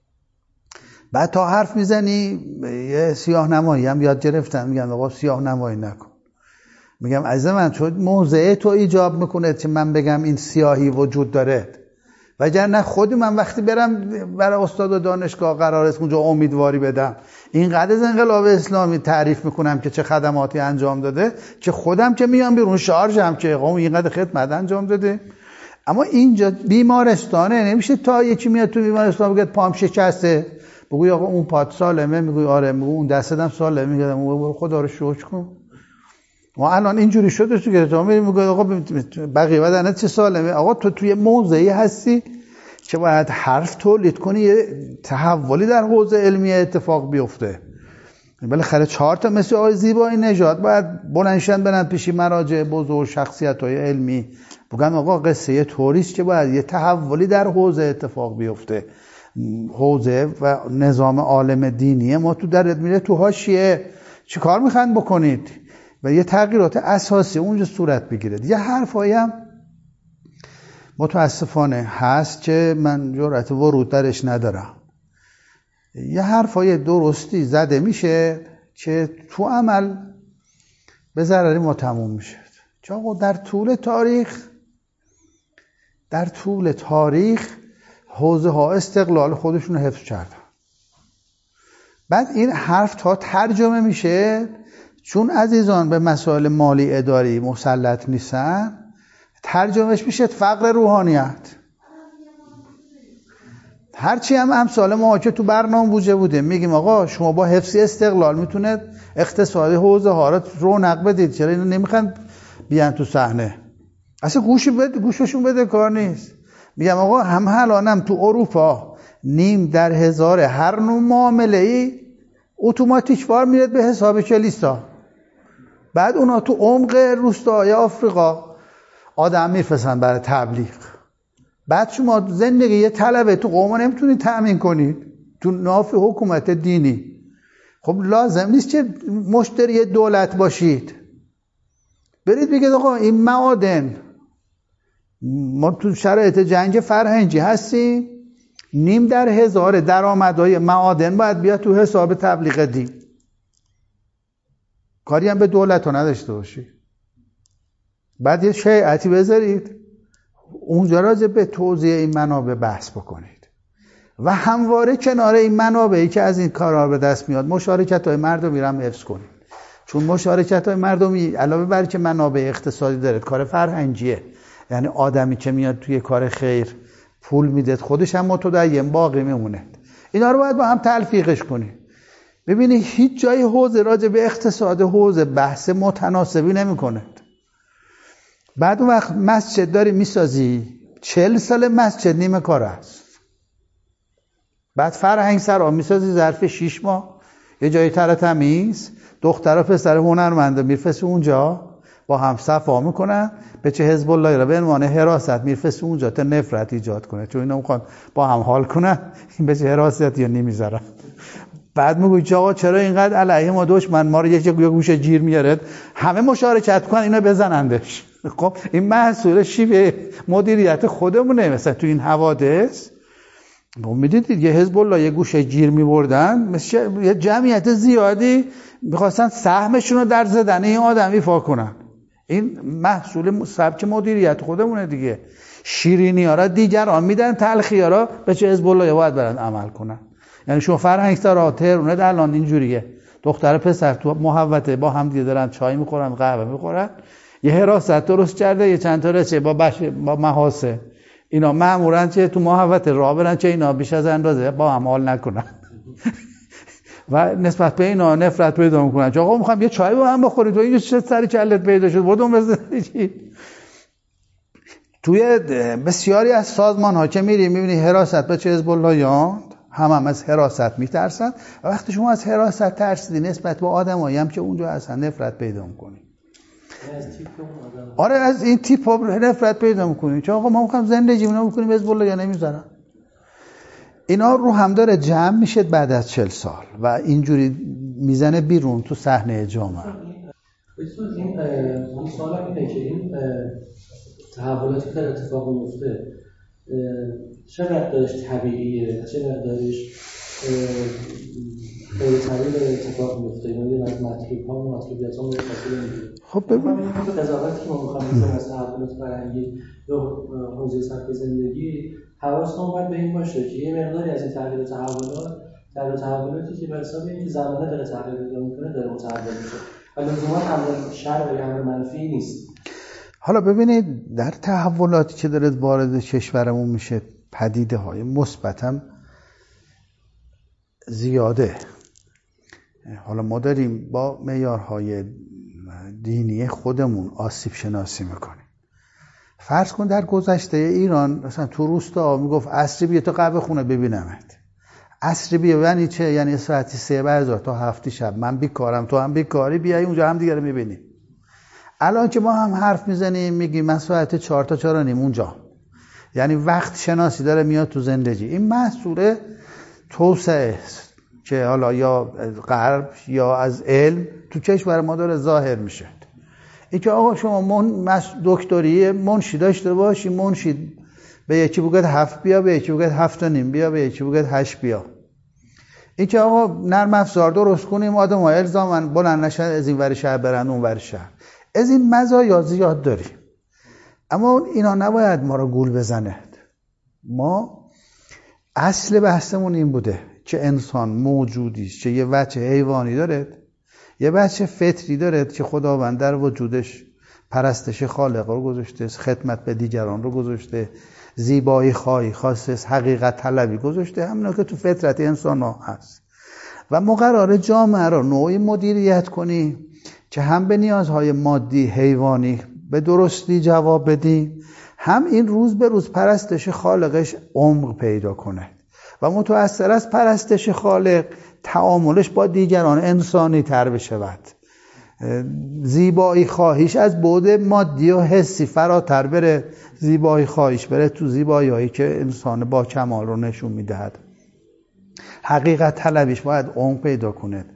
بعد تا حرف میزنی یه سیاه نمایی هم یاد گرفتن، میگن آقا سیاه نمایی نکن. میگم عزیز من چون موضع تو ایجاب میکنه که من بگم این سیاهی وجود داره، وگرنه خود من وقتی برم برای استاد و دانشگاه قرار است اونجا امیدواری بدم اینقدر از انقلاب اسلامی تعریف میکنم که چه خدماتی انجام داده که خودم که میام بیرون شارژم که قوم اینقدر خدمت انجام داده. اما اینجا بیمارستانه، نمیشه تا یکی میاد تو بیمارستان بگه پام شکسته بگوی آقا اون پات سالمه، میگوی آره، میگوی اون دستم سالمه، میگم خدا رو شکر کن. ما الان اینجوری شده تو که تو میری میگه آقا بقیه بدنت چه سالمه. آقا تو توی موضعی هستی که باید حرف تولید کنی، یه تحولی در حوزه علمی اتفاق بیفته. بالاخره چهار تا مثل آقای زیبایی نژاد باید بلندشن برن پیشی مراجع بزرگ شخصیت‌های علمی بگن آقا قصه یه طوریست که باید یه تحولی در حوزه اتفاق بیفته. حوزه و نظام عالم دینی ما تو درت میره تو حاشیه، چی کار میخواین بکنید؟ و یه تغییرات اساسی اونجا صورت بگیره. یه حرفایی هم متاسفانه هست که من جرأت ورود درش ندارم. یه حرفای درستی زده میشه که تو عمل به ضرر ما تموم میشه. چون آقا در طول تاریخ در طول تاریخ حوزه ها استقلال خودشون رو حفظ کردن. بعد این حرف تا ترجمه میشه، چون عزیزان به مسائل مالی اداری مسلط نیستن، ترجمهش میشه فقر روحانیت. هرچی هم امثال ما که تو برنامه بوجه بوده میگیم آقا شما با حفظ استقلال میتونه اقتصادی حوزه ها رو رونق بدید، چرا اینو نمیخوان بیان تو صحنه؟ اصلا گوشی بده، گوششون بده کار نیست. میگم آقا هم الانم تو اروپا نیم در هزار هر نوع معامله ای اتوماتیک وار میاد به حساب کلیسا. بعد اونا تو عمق روستاهای آفریقا آدم میفرستن برای تبلیغ. بعد شما زندگی یه طلبه تو قوم نمیتونید تأمین کنید تو ناف حکومت دینی. خب لازم نیست که مشتری دولت باشید، برید بگید آقا این معادن ما تو شرایط جنگ فرهنگی هستیم، نیم در هزار درآمدهای معادن باید بیاد تو حساب تبلیغ دین. کاری هم به دولت رو نداشته باشی، بعد یه شیعتی بذارید اونجا راجع به توزیع این منابع بحث بکنید و همواره کنار این منابعی که از این کارا به دست میاد مشارکت‌های مردمی رو هم حفظ کنید، چون مشارکت‌های مردمی علاوه بر که منابع اقتصادی داره کار فرهنگیه، یعنی آدمی که میاد توی کار خیر پول میده خودش هم متدین باقی میمونه. اینا رو باید با هم تلفیقش کنید. ببینی هیچ جای حوزه راجع به اقتصاد حوزه بحث متناسبی نمیکنه. بعد اون وقت مسجد داری میسازی، چهل سال مسجد نیمه کار است. بعد فرهنگ سرا میسازی ظرف شیش ماه، یه جایی تر تمیز، دختر و پسر هنرمند میرفسی اونجا با هم صفا میکنن، به چه حزب الله را به عنوان حراست میرفسی اونجا تا نفرت ایجاد کنه، چون اینا میخوان با هم حال کنن، این به چه حراست یا نمیذارن. بعد میگوی آقا چرا اینقدر علیه ما دشمن ما رو یه گوشه گیر میاره، همه مشارکت کنن اینا بزنندش. خب این محصول شیوه مدیریت خودمونه. مثلا تو این حوادث میدیدید یه حزب الله یه گوشه گیر میبردن، مثل یه جمعیت زیادی میخواستن سهمشون رو در زدن این آدم ایفا کنن. این محصول سبک مدیریت خودمونه دیگه. شیرینی ها را دیگران میدن، تلخی ها را به چه حزب الله باید برن عمل کنن. یعنی شما فرهنگ سرا تهرونه در الان اینجوریه، دختر پسر تو محوطه با هم دیگه دارن چای میخورن، قهوه میخورن، یه حراست درست کرده، یه چند تا رچه با بش با محاسه اینا مامورن چه تو محوطه راه برن چه اینا بیش از اندازه با هم حال نکنن و نسبت به اینا نفرت پیدا میکنن. چه آقا میخوام یه چای با هم بخورید، تو اینجا چه سری کلت پیدا شد بودون بزنید. توی بسیاری از سازمان ها که میری میبینی حراست به چه حزب الله یاند، هم هم از حراست میترسن و وقتی شما از حراست ترسیدی نسبت به آدمایی هم که اونجا اصلا نفرت پیدا میکنی. آره از این تیپ ها نفرت پیدا میکنی. چون آقا ما میخوایم زندگیمون بکنیم حزب الله یا نمیذارن. اینا رو هم داره جمع میشه بعد از چهل سال و اینجوری میزنه بیرون تو صحنه جامعه. این این سوال اینه که این تحولاتی که اتفاق میفته چه مقدارش طبیعیه، چه مقدارش غیر طبیعی اتفاق میفته؟ یعنی از مطلوب ها و مطلوبیت ها متفاوت میشه. خب ببین این قضاوتی که ما می‌خوایم از تحولات فرهنگی یا حوزه سبک زندگی حواسمون باید به این باشه که یه مقداری از این تغییر تحولات در تحولاتی که به حساب اینکه زمانه داره تغییر پیدا می‌کنه داره متحول میشه. ولی لزوما امر شر یا امر منفی نیست. حالا ببینید در تحولاتی که داره وارد کشورمون میشه پدیده های مثبت هم زیاده. حالا ما داریم با معیارهای دینی خودمون آسیب شناسی میکنیم. فرض کن در گذشته ایران مثلا تو روستا میگفت عصری بیا تو قبل خونه ببینمت. عصری بیا یعنی چه؟ یعنی ساعتی سه بعد تا هفت شب من بیکارم تو هم بیکاری، بیای اونجا هم دیگه رو میبینیم. الان که ما هم حرف میزنیم میگیم من ساعت چهار تا چهار و نیم اونجا، یعنی وقت شناسی داره میاد تو زندگی. این محصول توسعه است که حالا یا غرب یا از علم تو کشور ما داره ظاهر میشه. این که آقا شما من دکتری منشی داشته باشی، منشی به یکی بگید هفت بیا، به یکی بگید هفت و نیم بیا، به یکی بگید هشت بیا. این که آقا نرم افزار درست کنیم آدم ها الزامن بلند نشن از این ور شهر برن اون ور شهر. از این مزایا زیاد داریم، اما اینا نباید ما رو گول بزنه. ما اصل بحثمون این بوده که انسان موجودی است که یه وجه حیوانی داره، یه وجه فطری داره که خداوند در وجودش پرستش خالق رو گذاشته، خدمت به دیگران رو گذاشته، زیبایی خواهی خواسته، حقیقت طلبی گذاشته، همونه که تو فطرت انسان ها هست. و ما قراره جامعه رو نوعی مدیریت کنی که هم به نیازهای مادی حیوانی به درستی جواب بدی، هم این روز به روز پرستش خالقش عمق پیدا کنه و متأثر از پرستش خالق تعاملش با دیگران انسانی تر بشود، زیبایی خواهیش از بعد مادی و حسی فراتر بره، زیبایی خواهیش بره تو زیبایی هایی که انسان با کمال رو نشون میدهد. حقیقت طلبیش باید عمق پیدا کنه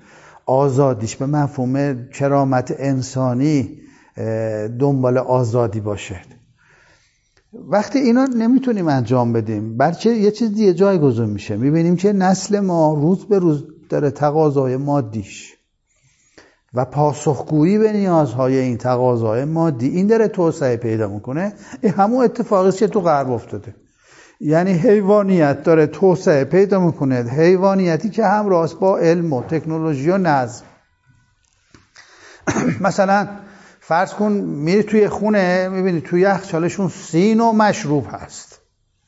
آزادیش به مفهوم کرامت انسانی دنبال آزادی باشه. وقتی اینا نمیتونیم انجام بدیم بلکه یه چیز دیگه جایگزین میشه، میبینیم که نسل ما روز به روز داره تقاضای مادیش و پاسخگویی به نیازهای این تقاضای مادی این داره توسعه پیدا میکنه. این همون اتفاقی است که تو غرب افتاده، یعنی حیوانیت داره توسعه پیدا میکنه، حیوانیتی که همراه با علم و تکنولوژی و نظم. مثلا فرض کن میری توی خونه میبینی توی یخچالشون سی نوع مشروب هست،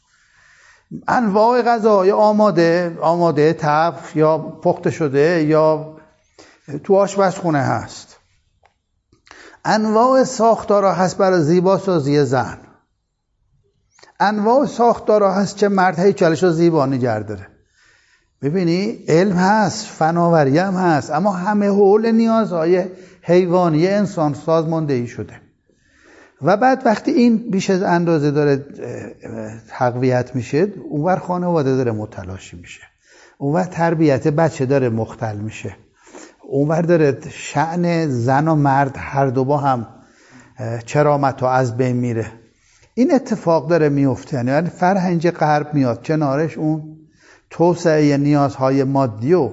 انواع غذاهای آماده آماده تبخ یا پخته شده یا تو آشپزخونه هست، انواع ساختارها هست برای زیباسازی زن، انواع ساختارها هست که مرد هیکلش رو زیبا نگه داره. ببینی علم هست، فناوری هم هست، اما همه حول نیازهای حیوانی انسان سازماندهی شده. و بعد وقتی این بیش از اندازه داره تقویت میشه، اونور خانواده داره متلاشی میشه، اونور تربیت بچه داره مختل میشه، اونور داره شأن زن و مرد هر دو با هم کرامت و از بین میره. این اتفاق داره میفته، یعنی فرهنگ غرب میاد کنارش اون توسعه نیازهای مادی و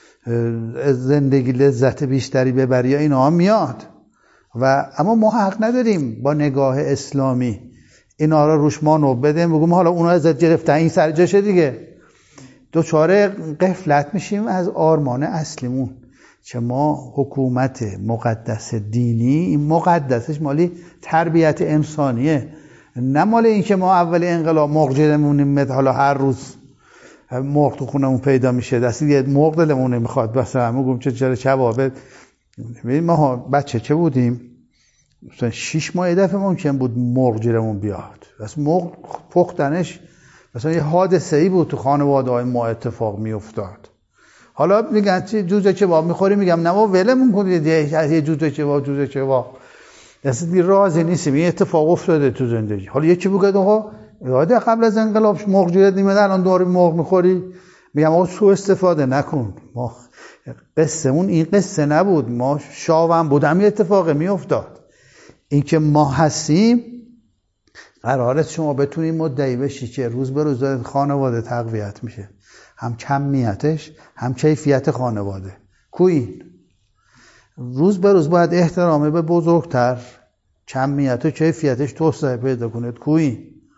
زندگی لذت بیشتری ببری یا اینا میاد و اما ما حق نداریم با نگاه اسلامی اینا رو روش مانو بدیم بگم حالا اونا ازت گرفتن این سر جاشه دیگه. دوچاره غفلت میشیم از آرمان اصلیمون که ما حکومت مقدس دینی، این مقدسش مالی تربیت انسانیه، نه مال این که ما اول انقلاب مرغ جلمونیم حالا هر روز مرغ تو خونمون پیدا میشه دستی یه مرغ دلمون نمیخواد مثلا میگم چه چرا چبابه. ببین ما بچه چه بودیم مثلا شش ماه دفعه ممکن بود مرغ جلمون بیاد، مثلا مرغ پختنش مثلا یه حادثه‌ای بود تو خانواده‌های ما اتفاق میافتاد. حالا میگن چه جوجه کباب میخوری، میگم نه ما ولمون کنید یه جوجه کباب جوجه کباب اصلا راضی نیستیم این اتفاق افتاده تو زندگی. حالا یکی بگه آقا یاده قبل از انقلاب مرغ جوجه میاد الان داری مرغ میخوری، میگم آقا سوء استفاده نکن، ما قصه‌مون این قصه نبود، ما شاوم بودم یه اتفاق میافتاد. این که ما هستیم قراره شما بتونید مدعی بشی که روز به روز خانواده تقویت میشه، هم کمیتش هم کیفیت خانواده. کوین روز به روز باید احترامه به بزرگتر، کمیت و کیفیتش توسعه پیدا کنید. کوین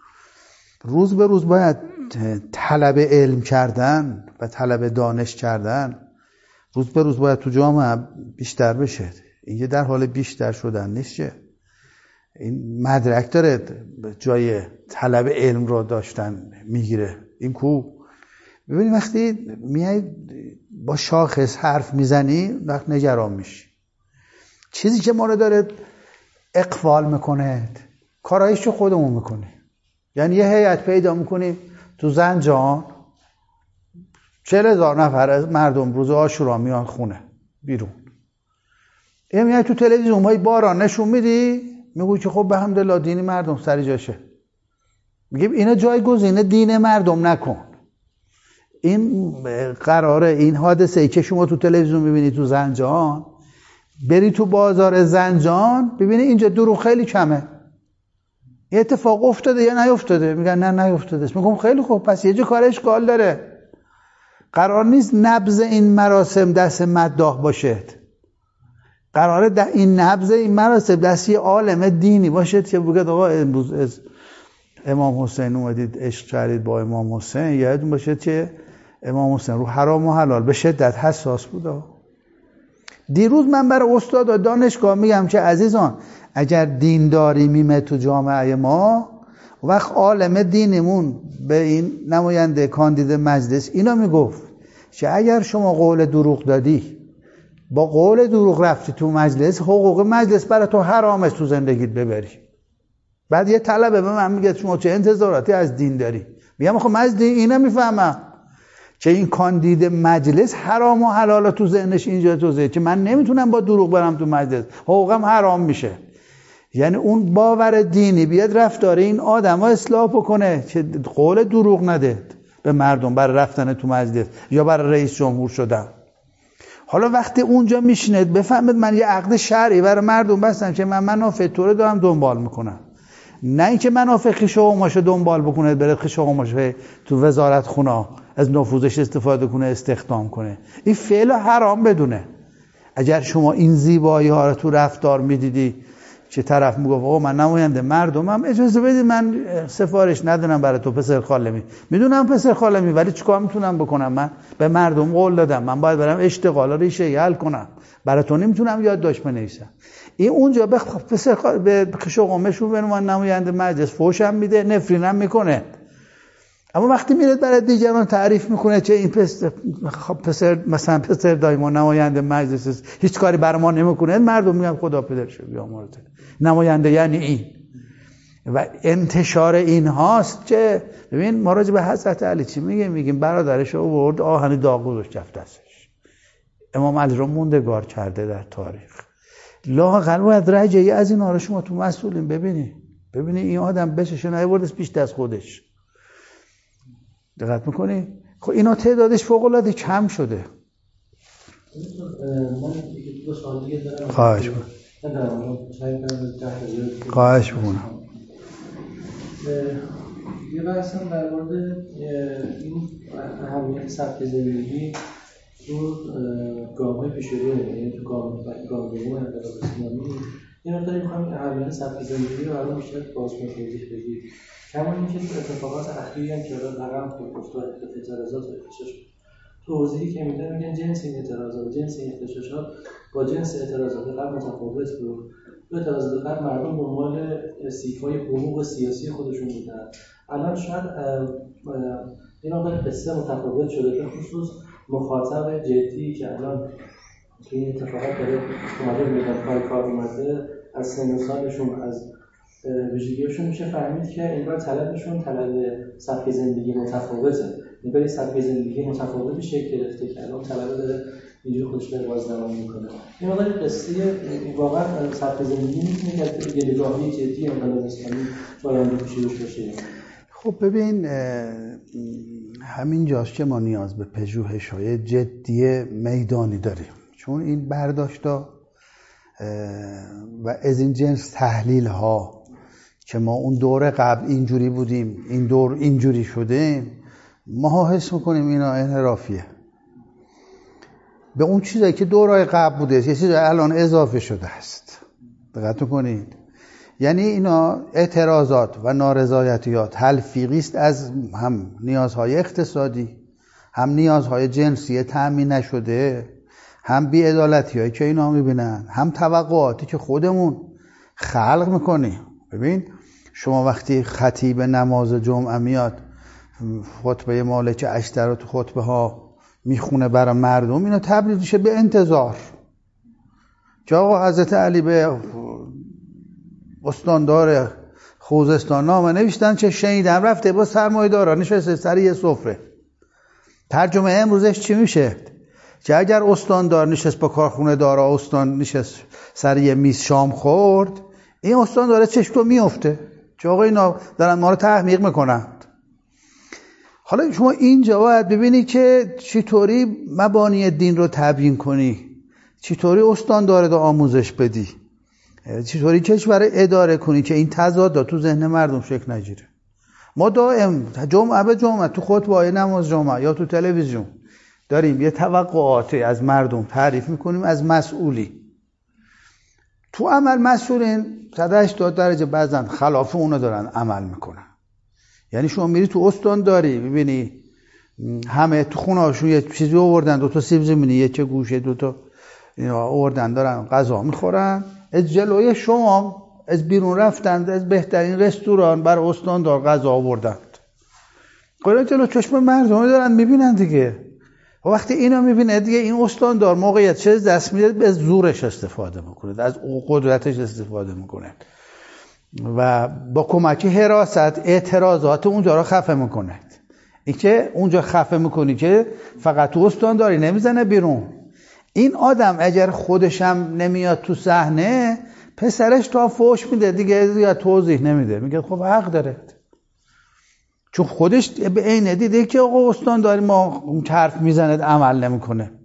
روز به روز باید طلب علم کردن و طلب دانش کردن روز به روز باید تو جامعه بیشتر بشه. این در حال بیشتر شدن نیست که این مدرک داره جای طلب علم رو داشتن میگیره. این کو ببینید وقتی میای با شاخص حرف میزنی وقت نگران میشی. چیزی که ما رو داره اقفال میکنه کارایشو خودمون میکنه. یعنی یه هیئت پیدا میکنی تو زنجان چهل هزار نفر از مردم روز عاشورا میان خونه بیرون، این میای تو تلویزیون مای باران نشون میدی میگوی که خب به حمدالله دین مردم سری جاشه. میگیم اینا جایگزین دین مردم نکن. این قراره این حادثه ای که شما تو تلویزیون میبینی تو زنجان بری تو بازار زنجان ببینی اینجا دروغ خیلی کمه، این اتفاق افتاده یا نیفتاده؟ میگن نه نیفتاده. میگم خیلی خوب پس یه جا کار اشکال داره. قرار نیست نبض این مراسم دست مداح باشه، قراره در این نبض این مراسم دست یه عالم دینی باشه که بگه آقا امروز از امام حسین اومدید عشق کردید با امام حسین، یادتون باشه که امام حسین رو حرام و حلال به شدت حساس بود. دیروز من برای استاد دانشگاه میگم که عزیزان اگر دینداری میمه تو جامعه ما وقت عالم دینمون به این نماینده کاندید مجلس اینا میگفت که اگر شما قول دروغ دادی با قول دروغ رفتی تو مجلس حقوق مجلس برای تو حرامه تو زندگیت ببری. بعد یه طلبه به من میگه شما چه انتظاراتی از دین داری؟ میگم خب من از دین اینا میفهمم که این کاندید مجلس حرام و حلال تو ذهنش اینجا توزیه که من نمیتونم با دروغ برم تو مجلس حقوقم حرام میشه. یعنی اون باور دینی بیاد رفتار این آدم ها اصلاح بکنه که قول دروغ نده به مردم برای رفتن تو مجلس یا برای رئیس جمهور شدن. حالا وقتی اونجا میشینه بفهمید من یه عقد شرعی برای مردم بستم که من منافع تو رو دارم دنبال میکنم، نه اینکه منافع خویش و قوماشو دنبال بکنه، بره خویش و قوماشو تو وزارت خونه از نفوذش استفاده کنه، استخدام کنه. این فعل حرام بدونه. اگر شما این زیبایی ها رو تو رفتار میدیدی، چه طرف میگفت آقا من نماینده مردمم، اجازه بدید من سفارش ندونم برای تو پسر خالمی، میدونم پسر خالمی، ولی چیکار میتونم بکنم؟ من به مردم قول دادم من باید برم اشتغالا رو ریشه حل کنم، برای تو نمیتونم یادداشت بنویسم. این اونجا به پسر خال... به خویش و قومشون بنوان نماینده مجلس فوشم میده، نفرینم میکنه. اما وقتی میره برای دیگران تعریف میکنه که این پسر, پسر مثلا پسر دایما نماینده مجلس هیچ کاری برای ما نمیکنه، مردم میگن خدا پدرش بیامرزه، نماینده یعنی این. و انتشار این هاست که ببین ما راجع به حضرت علی چی میگیم؟ میگیم برادرش آورد آهن داغ گذاشت کف دستش. امام علی رو موندگار کرده در تاریخ. لااقل باید رجعی از این رو شما تو مسئولین ببینی ببینی این آدم بچش نیاورد پیش دست خودش. دقت میکنی؟ خب اینا تعدادش فوق العاده کم شده. من یک دو سوال دیگه دارم. خواهش می‌کنم. خواهش می‌کنم. یه بحثم در مورد این اهمیت سبک زندگی تو گام‌های پیشرو، یعنی تو گام‌های انقلاب اسلامی. یه مقداری می‌خوام اهمیت سبک زندگی رو الان بیشتر بازگو توضیح بدید. کما اینکه تو اتفاقات اخیری هم که رقم خود گفتار اعتراضات اختشاش توضیحی که میدن میگن جنس این اعتراضات جنس این اختشاشات با جنس اعتراضات قبل متفاوت بود. تو اعتراضات قبل مردم دنبال استیفای حقوق سیاسی خودشون بودن. الان شاید این مقدار قصه متفاوت شده، به خصوص مخاطب جدی که الان تو این اتفاقات داره اومده میدن پای کار اومده، از سن و سالشون از ویژگی‌هاشون میشه فهمید که انگار طلبشون طلب سبک زندگی متفاوته. انگار سبک زندگی متفاوتی شکل گرفته که الان طلب داره اینجوری خودش داره بازنمایی میکنه. این مقدار قصه واقعا سبک زندگی میتونه که یه نگاهی جدی انقلاب اسلامی تو آینده پیشروش باشه. خب ببین همین جاست که ما نیاز به پژوهش‌های جدی میدانی داریم، چون این برداشت‌ها و از این جنس تحلیل ها که ما اون دور قبل اینجوری بودیم این دور اینجوری شدیم، ما حس میکنیم اینا انحرافیه به اون چیزایی که دورای قبل بوده، یه چیزی الان اضافه شده است. دقت کنید، یعنی اینا اعتراضات و نارضایتیات تلفیقی است از هم نیازهای اقتصادی، هم نیازهای جنسی تامین نشده، هم بی‌عدالتی‌هایی که اینا می‌بینن، هم توقعاتی که خودمون خلق می‌کنیم. ببین شما وقتی خطیب نماز جمعه میاد خطبه مالک اشتر رو تو خطبه ها میخونه برای مردم، اینا تبدیل میشه به انتظار که آقا حضرت علی به استاندار خوزستان نامه نوشتن چه شنیدم رفته با سرمایه‌دارا نشسته سر یه سفره. ترجمه امروزش چی میشه؟ که اگر استاندار نشست با کارخونه دارا، استان نشست سر یه میز شام خورد، این استاندار چشم میفته که آقا اینا دارن ما رو تحمیق میکنند. حالا شما اینجا باید ببینی که چطوری مبانی دین رو تبیین کنی، چطوری استاندار رو آموزش بدی، چطوری کشور اداره کنی که این تضاد تو ذهن مردم شکل نگیره. ما دائم جمعه به جمعه تو خطبه نماز جمعه یا تو تلویزیون داریم یه توقعاتی از مردم تعریف میکنیم از مسئولی. تو عمل مسئولین صد و هشتاد درجه بعضن خلاف اونا دارن عمل میکنن. یعنی شما میری تو استانداری میبینی همه تو خونه هاشون یه چیزی آوردن، دو تا سیب زمینی، یه چه گوشه، دو تا اینا آوردن دارن غذا میخورن. از جلوی شما از بیرون رفتند از بهترین رستوران برای استاندار غذا آوردند. قرار جلو چشم مردم دارن میبینن دیگه. و وقتی اینا میبینه دیگه این استاندار موقعیت چه دست میده به زورش استفاده میکنه، از قدرتش استفاده میکنه و با کمک حراست اعتراضات اونجا رو خفه میکنه. این که اونجا خفه میکنی که فقط تو استانداری نمیزنه بیرون. این آدم اگر خودش هم نمیاد تو صحنه، پسرش تا فوش میده دیگه، دیگه توضیح نمیده، میگه خب حق داره، چون خودش به عینه دیده که آقا استانداری ما اون حرف میزنه عمل نمیکنه.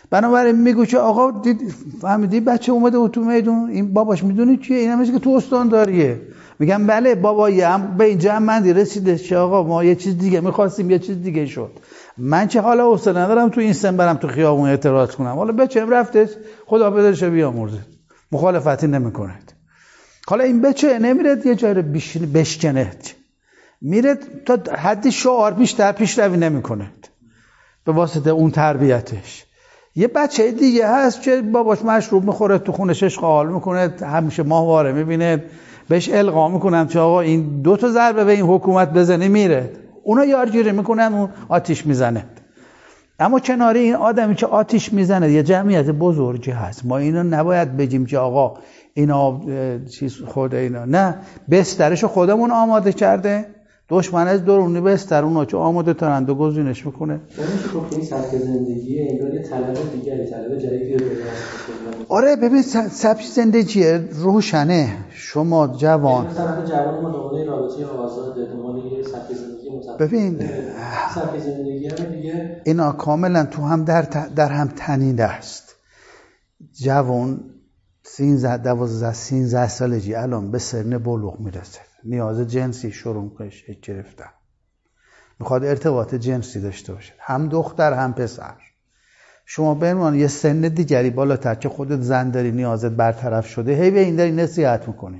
بنابراین میگو که آقا دید فهمیدی بچه اومده تو میدون، این باباش میدونی چیه؟ این همیشه که تو استانداریه. میگم بله بابایی هم به اینجا هم مندی رسیده که آقا ما یه چیز دیگه میخواستیم یه چیز دیگه شد. من چه حالا حوصله ندارم تو این سن برم تو خیابون اعتراض کنم. حالا بچه‌م رفته خدا پدرش بیامرزه، مخالفتی نمیکنه. حالا این بچه نمیره یه جای رو بشکنه، میره تا حدی شعار بیشتر پیشروی نمیکنه به واسطه اون تربیتش. یه بچه دیگه هست که باباش مشروب میخوره تو خونش اشغال میکنه، همیشه ماهواره میبینه، بهش القا میکنن که آقا این دو تا ضربه به این حکومت بزنه میره، اونا یارگیری میکنن اون آتیش میزنه. اما کناری این آدمی که آتیش میزنه یه جمعیت بزرگی هست. ما اینو نباید بگیم که آقا اینا چیز خود اینا، نه، بسترشو خودمون آماده کرده، دشمن از درونی بستر اونا که آماده ترند و گزینش میکنه. نمیشه گفت این سبک زندگی انگار یه طلب دیگری، طلب جدیدی رو داره. آره ببین سبک زندگی روشنه. شما جوان مثلا جوان ما دنبال رابطه آزاده، دنبال یه سبک زندگی متفاوت. ببین سبک زندگی هم دیگه اینا کاملا تو هم در در هم تنیده است. جوان سیزده دوازده سیزده سالگی الان به سن بلوغ میرسه، نیاز جنسی شروع کنه گرفتن، میخواد ارتباط جنسی داشته باشه، هم دختر هم پسر. شما به عنوان یه سن دیگری بالاتر که خودت زن داری، نیازت برطرف شده، هی به این داری نصیحت میکنی،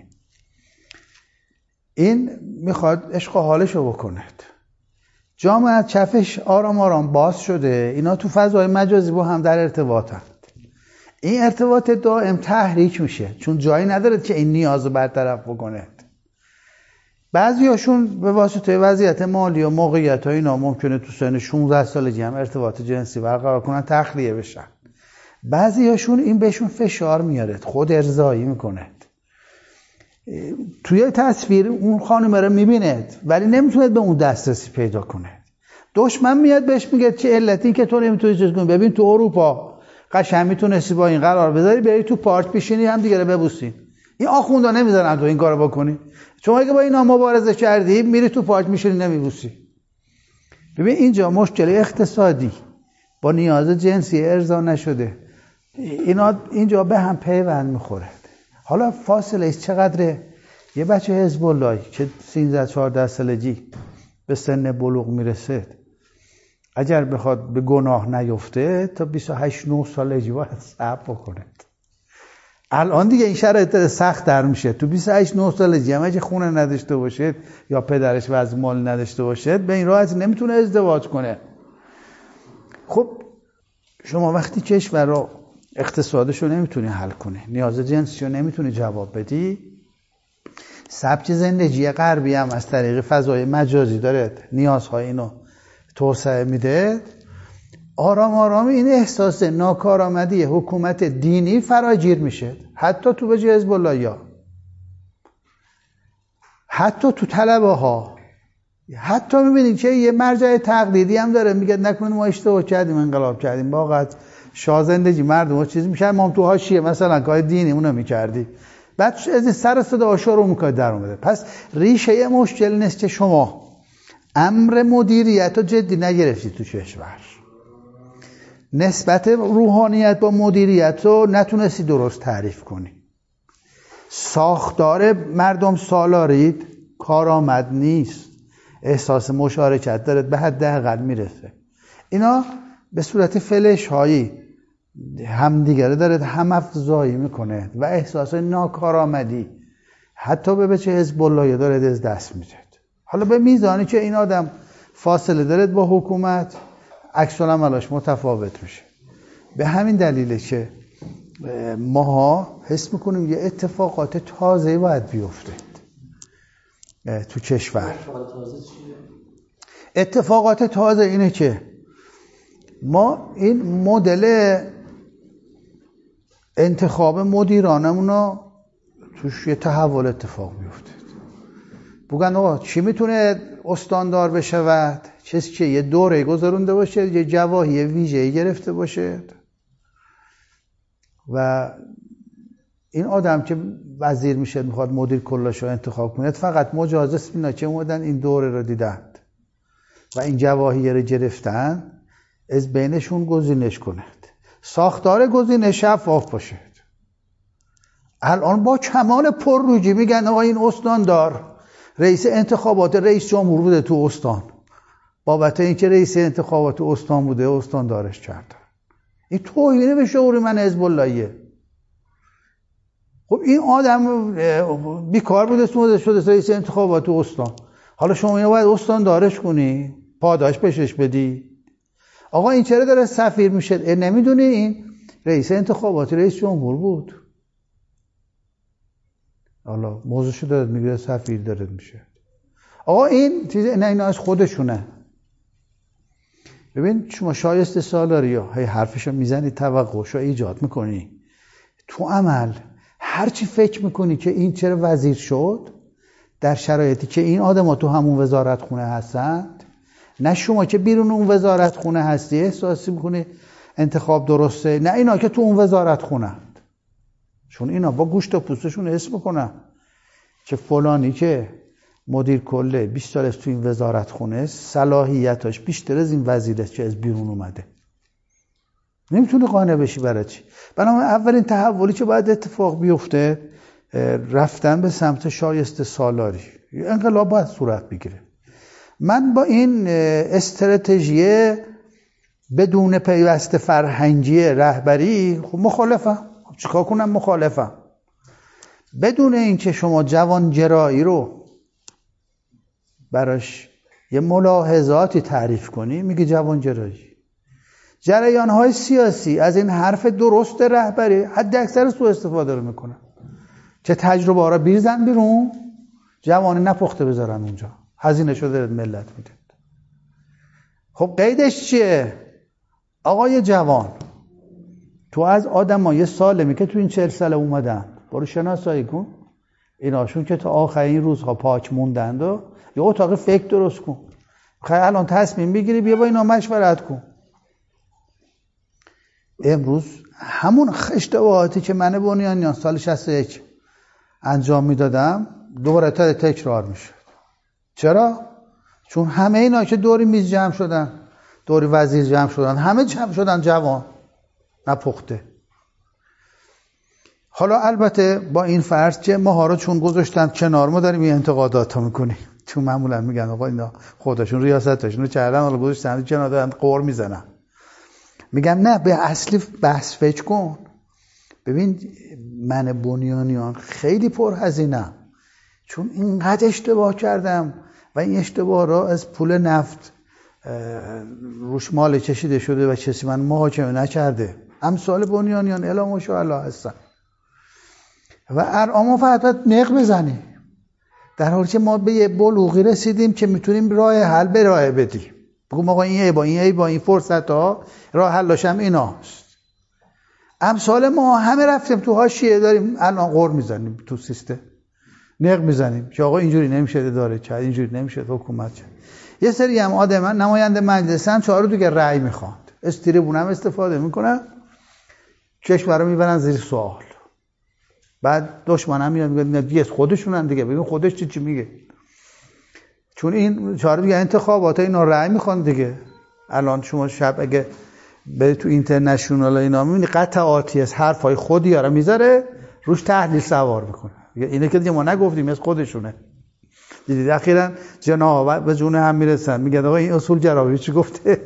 این میخواد عشق حالشو بکنه. جامعه چفش آرام آرام باز شده، اینا تو فضای مجازی با هم در ارتباطن. این ارتباط دائم تحریک میشه چون جایی نداره که این نیازو برطرف بکنه. بعضیاشون به واسطه وضعیت مالی و موقعیت ها اینا ممکنه تو سن شانزده سالگی هم ارتباط جنسی برقرار کنن، تخلیه بشن. بعضیاشون این بهشون فشار میاره، خود ارضایی میکنه. توی تصویر اون خانم رو میبینه ولی نمیتونه به اون دسترسی پیدا کنه. دشمن میاد بهش میگه چه علتی که تو نمیتونی چیز کنی؟ ببین تو اروپا قشنگ میتونستی با این قرار بذاری بری تو پارک بشینی هم دیگه رو ببوسین. این آخوندا نمیذارن تو این کارو بکنی. شما اگه با اینا مبارزه کردی میری تو پارک میشینی نمیبوسی. ببین اینجا مشکل اقتصادی با نیاز جنسی ارضا نشده، اینا اینجا به هم پیوند میخوره. حالا فاصله چقدره؟ یه بچه حزب الله که سیزده چهارده سالگی به سن بلوغ میرسه، اگر بخواد به گناه نیفته تا بیست و هشت نه سالگی باید صبر بکنه. الان دیگه این شرایط سخت در میشه. تو بیست و هشت نه سالگی هم اگه خونه نداشته باشه یا پدرش وضع مال نداشته باشه به این راحتی نمیتونه ازدواج کنه. خب شما وقتی کشور رو اقتصادش رو نمیتونی حل کنی، نیاز جنسی رو نمیتونی جواب بدی، سبک زندگی غربی هم از طریق فضای مجازی داره نیازهای اینو توسعه میده، آرام آرام این احساس ناکارآمدی حکومت دینی فراگیر میشه. حتی تو بجای حزب الله یا حتی تو طلبه ها، حتی میبینید که یه مرجع تقلیدی هم داره میگه نکنه ما اشتباه کردیم انقلاب کردیم، واقعا شاه زندگی مردم چیز میشه، ما هم تو حاشیه مثلا کار دینی اونو میکردی، بعد از سر صدا شروع میکنه در اومده. پس ریشه مشکل نیست که شما امر مدیریت رو جدی نگرفتی تو کشور، نسبت روحانیت با مدیریت رو نتونستی درست تعریف کنی، ساختار مردم سالارید کارآمد نیست، احساس مشارکت داره به حد اقل میرسه. اینا به صورت فلش هایی هم دیگره داره هم افزایی میکنه و احساس ناکارآمدی حتی به بچه حزب الله داره از دست میده. حالا به میزانی که این آدم فاصله داره با حکومت عکس العملاش متفاوت میشه. به همین دلیله که ماها حس میکنیم یه اتفاقات تازه‌ای باید بیفته تو کشور. اتفاقات تازه اینه که ما این مدل انتخاب مدیرانمون رو توش یه تحول اتفاق میفته. بگن آقا چی میتونه استاندار بشه و چیزی که یه دوره گذرونده باشه، یه جواهی ویژه‌ای گرفته باشه و این آدم که وزیر میشه میخواد مدیر کلش رو انتخاب کنه فقط مجاز است اینا که اومدن این دوره رو دیدند و این جواهی رو گرفتن از بینشون گزینش کنند. ساختار گزینه شفاف باشه. الان با کمال پررویی میگن آقا این استاندار رئیس انتخابات رئیس جمهور بوده تو استان، بابت اینکه رئیس انتخابات استان بوده استاندارش کردن. این توهین به شعور من حزب اللهیه. خب این آدم بیکار بوده سوده شده رئیس انتخابات استان، حالا شما اینو باید استاندارش کنی، پاداش بهش بدی. آقا این چرا داره سفیر میشه؟ نمیدونی این رئیس انتخابات رئیس جمهور بود. حالا موضوعشو داره میگه سفیر داره میشه. آقا این چیز نه اینا از خودشونه. ببین شما شایسته سالاری ها هی حرفشو میزنی، توقعشو ایجاد میکنی، تو عمل هرچی فکر میکنی که این چرا وزیر شد در شرایطی که این آدم ها تو همون وزارت خونه هستند، نه شما که بیرون اون وزارت خونه هستی احساسی میکنی انتخاب درسته، نه اینا که تو اون وزارت خونه هست. چون اینا با گوشت و پوستشون حس میکنن که فلانی که مدیر کله بیست سال است تو این وزارت خونه، صلاحیتاش بیشتر از این وزیره که از بیرون اومده. نمیتونه قانع بشی برای چی؟ بنابراین اولین تحولی که باید اتفاق بیفته رفتن به سمت شایسته سالاری، انقلاب باید صورت بگیره. من با این استراتژی بدون پیوست فرهنگی رهبری خب مخالفم. چیکار کنم؟ مخالفم. بدون اینکه شما جوان جرایی رو براش یه ملاحظاتی تعریف کنی میگه جوان جرایی. جریان‌های سیاسی از این حرف درست رهبری حد اکثر سوء استفاده رو میکنن که تجربه ها رو بیرزن بیرون، جوانی نپخته بذارن اونجا، هزینه شده ملت میده. خب قیدش چیه؟ آقای جوان، تو از آدمای سالمی که تو این چهل ساله اومدن برو شناسایی کن، ایناشون که تا آخرین روزها پاک موندند و یه اتاق فکر درست کن. خیلی الان تصمیم بگیری بیا با اینا مشورت کن. امروز همون اشتباهاتی که من بنیانیان سال شصت و یک انجام میدادم دوباره تا تکرار میشه. چرا؟ چون همه اینا که دوری میز جمع شدن، دوری وزیر جمع شدن، همه جمع شدن جوان نپخته. حالا البته با این فرض که ماها رو چون گذاشتن کنار ما داریم این انتقادات ها میکنیم، چون معمولا میگن آقا اینا خودشون ریاستشون رو کردن حالا گذاشتن کنار دارن قور میزنن. میگم نه، به اصلی بحث فکر کن. ببین من بنیانیان خیلی پرهزینم چون اینقدر اشتباه کردم و این اشتباه را از پول نفت روش مال کشیده شده و کسی من محاکمه نکرده. امثال بنیانیان الا ماشاءالله هستن و ارعامو فقط نق بزنی، در حالی که ما به یه بلوغی رسیدیم که میتونیم راه حل به راه بدیم. بگم آقا این ای با این ای با این فرصت ها راه حلش هم ایناست. امثال ما همه رفتیم تو حاشیه داریم الان قور میزنیم تو سیستم، نق میزنیم که آقا اینجوری نمیشه اداره کرد، اینجوری نمیشه حکومت کرد. یه سری هم آدم نماینده مجلسن چهار دیگه رأی میخواد، از تریبون هم استفاده میکنن، کشور رو میبرن زیر سوال. بعد دشمن هم میاد میگه دیگه خودشونن دیگه، ببین خودش چی چی میگه. چون این چهار دیگه انتخابات اینا رأی میخوان دیگه. الان شما شب اگه به تو اینترنشنال اینا میبینی قطعاتی از حرفای خودی رو میذاره روش تحلیل سوار میکنه. اینه که دیگه ما نگفتیم از خودشونه. دیدید اخیراً جناب به جون هم میرسن میگن آقا این اصول جراحی چی گفته؟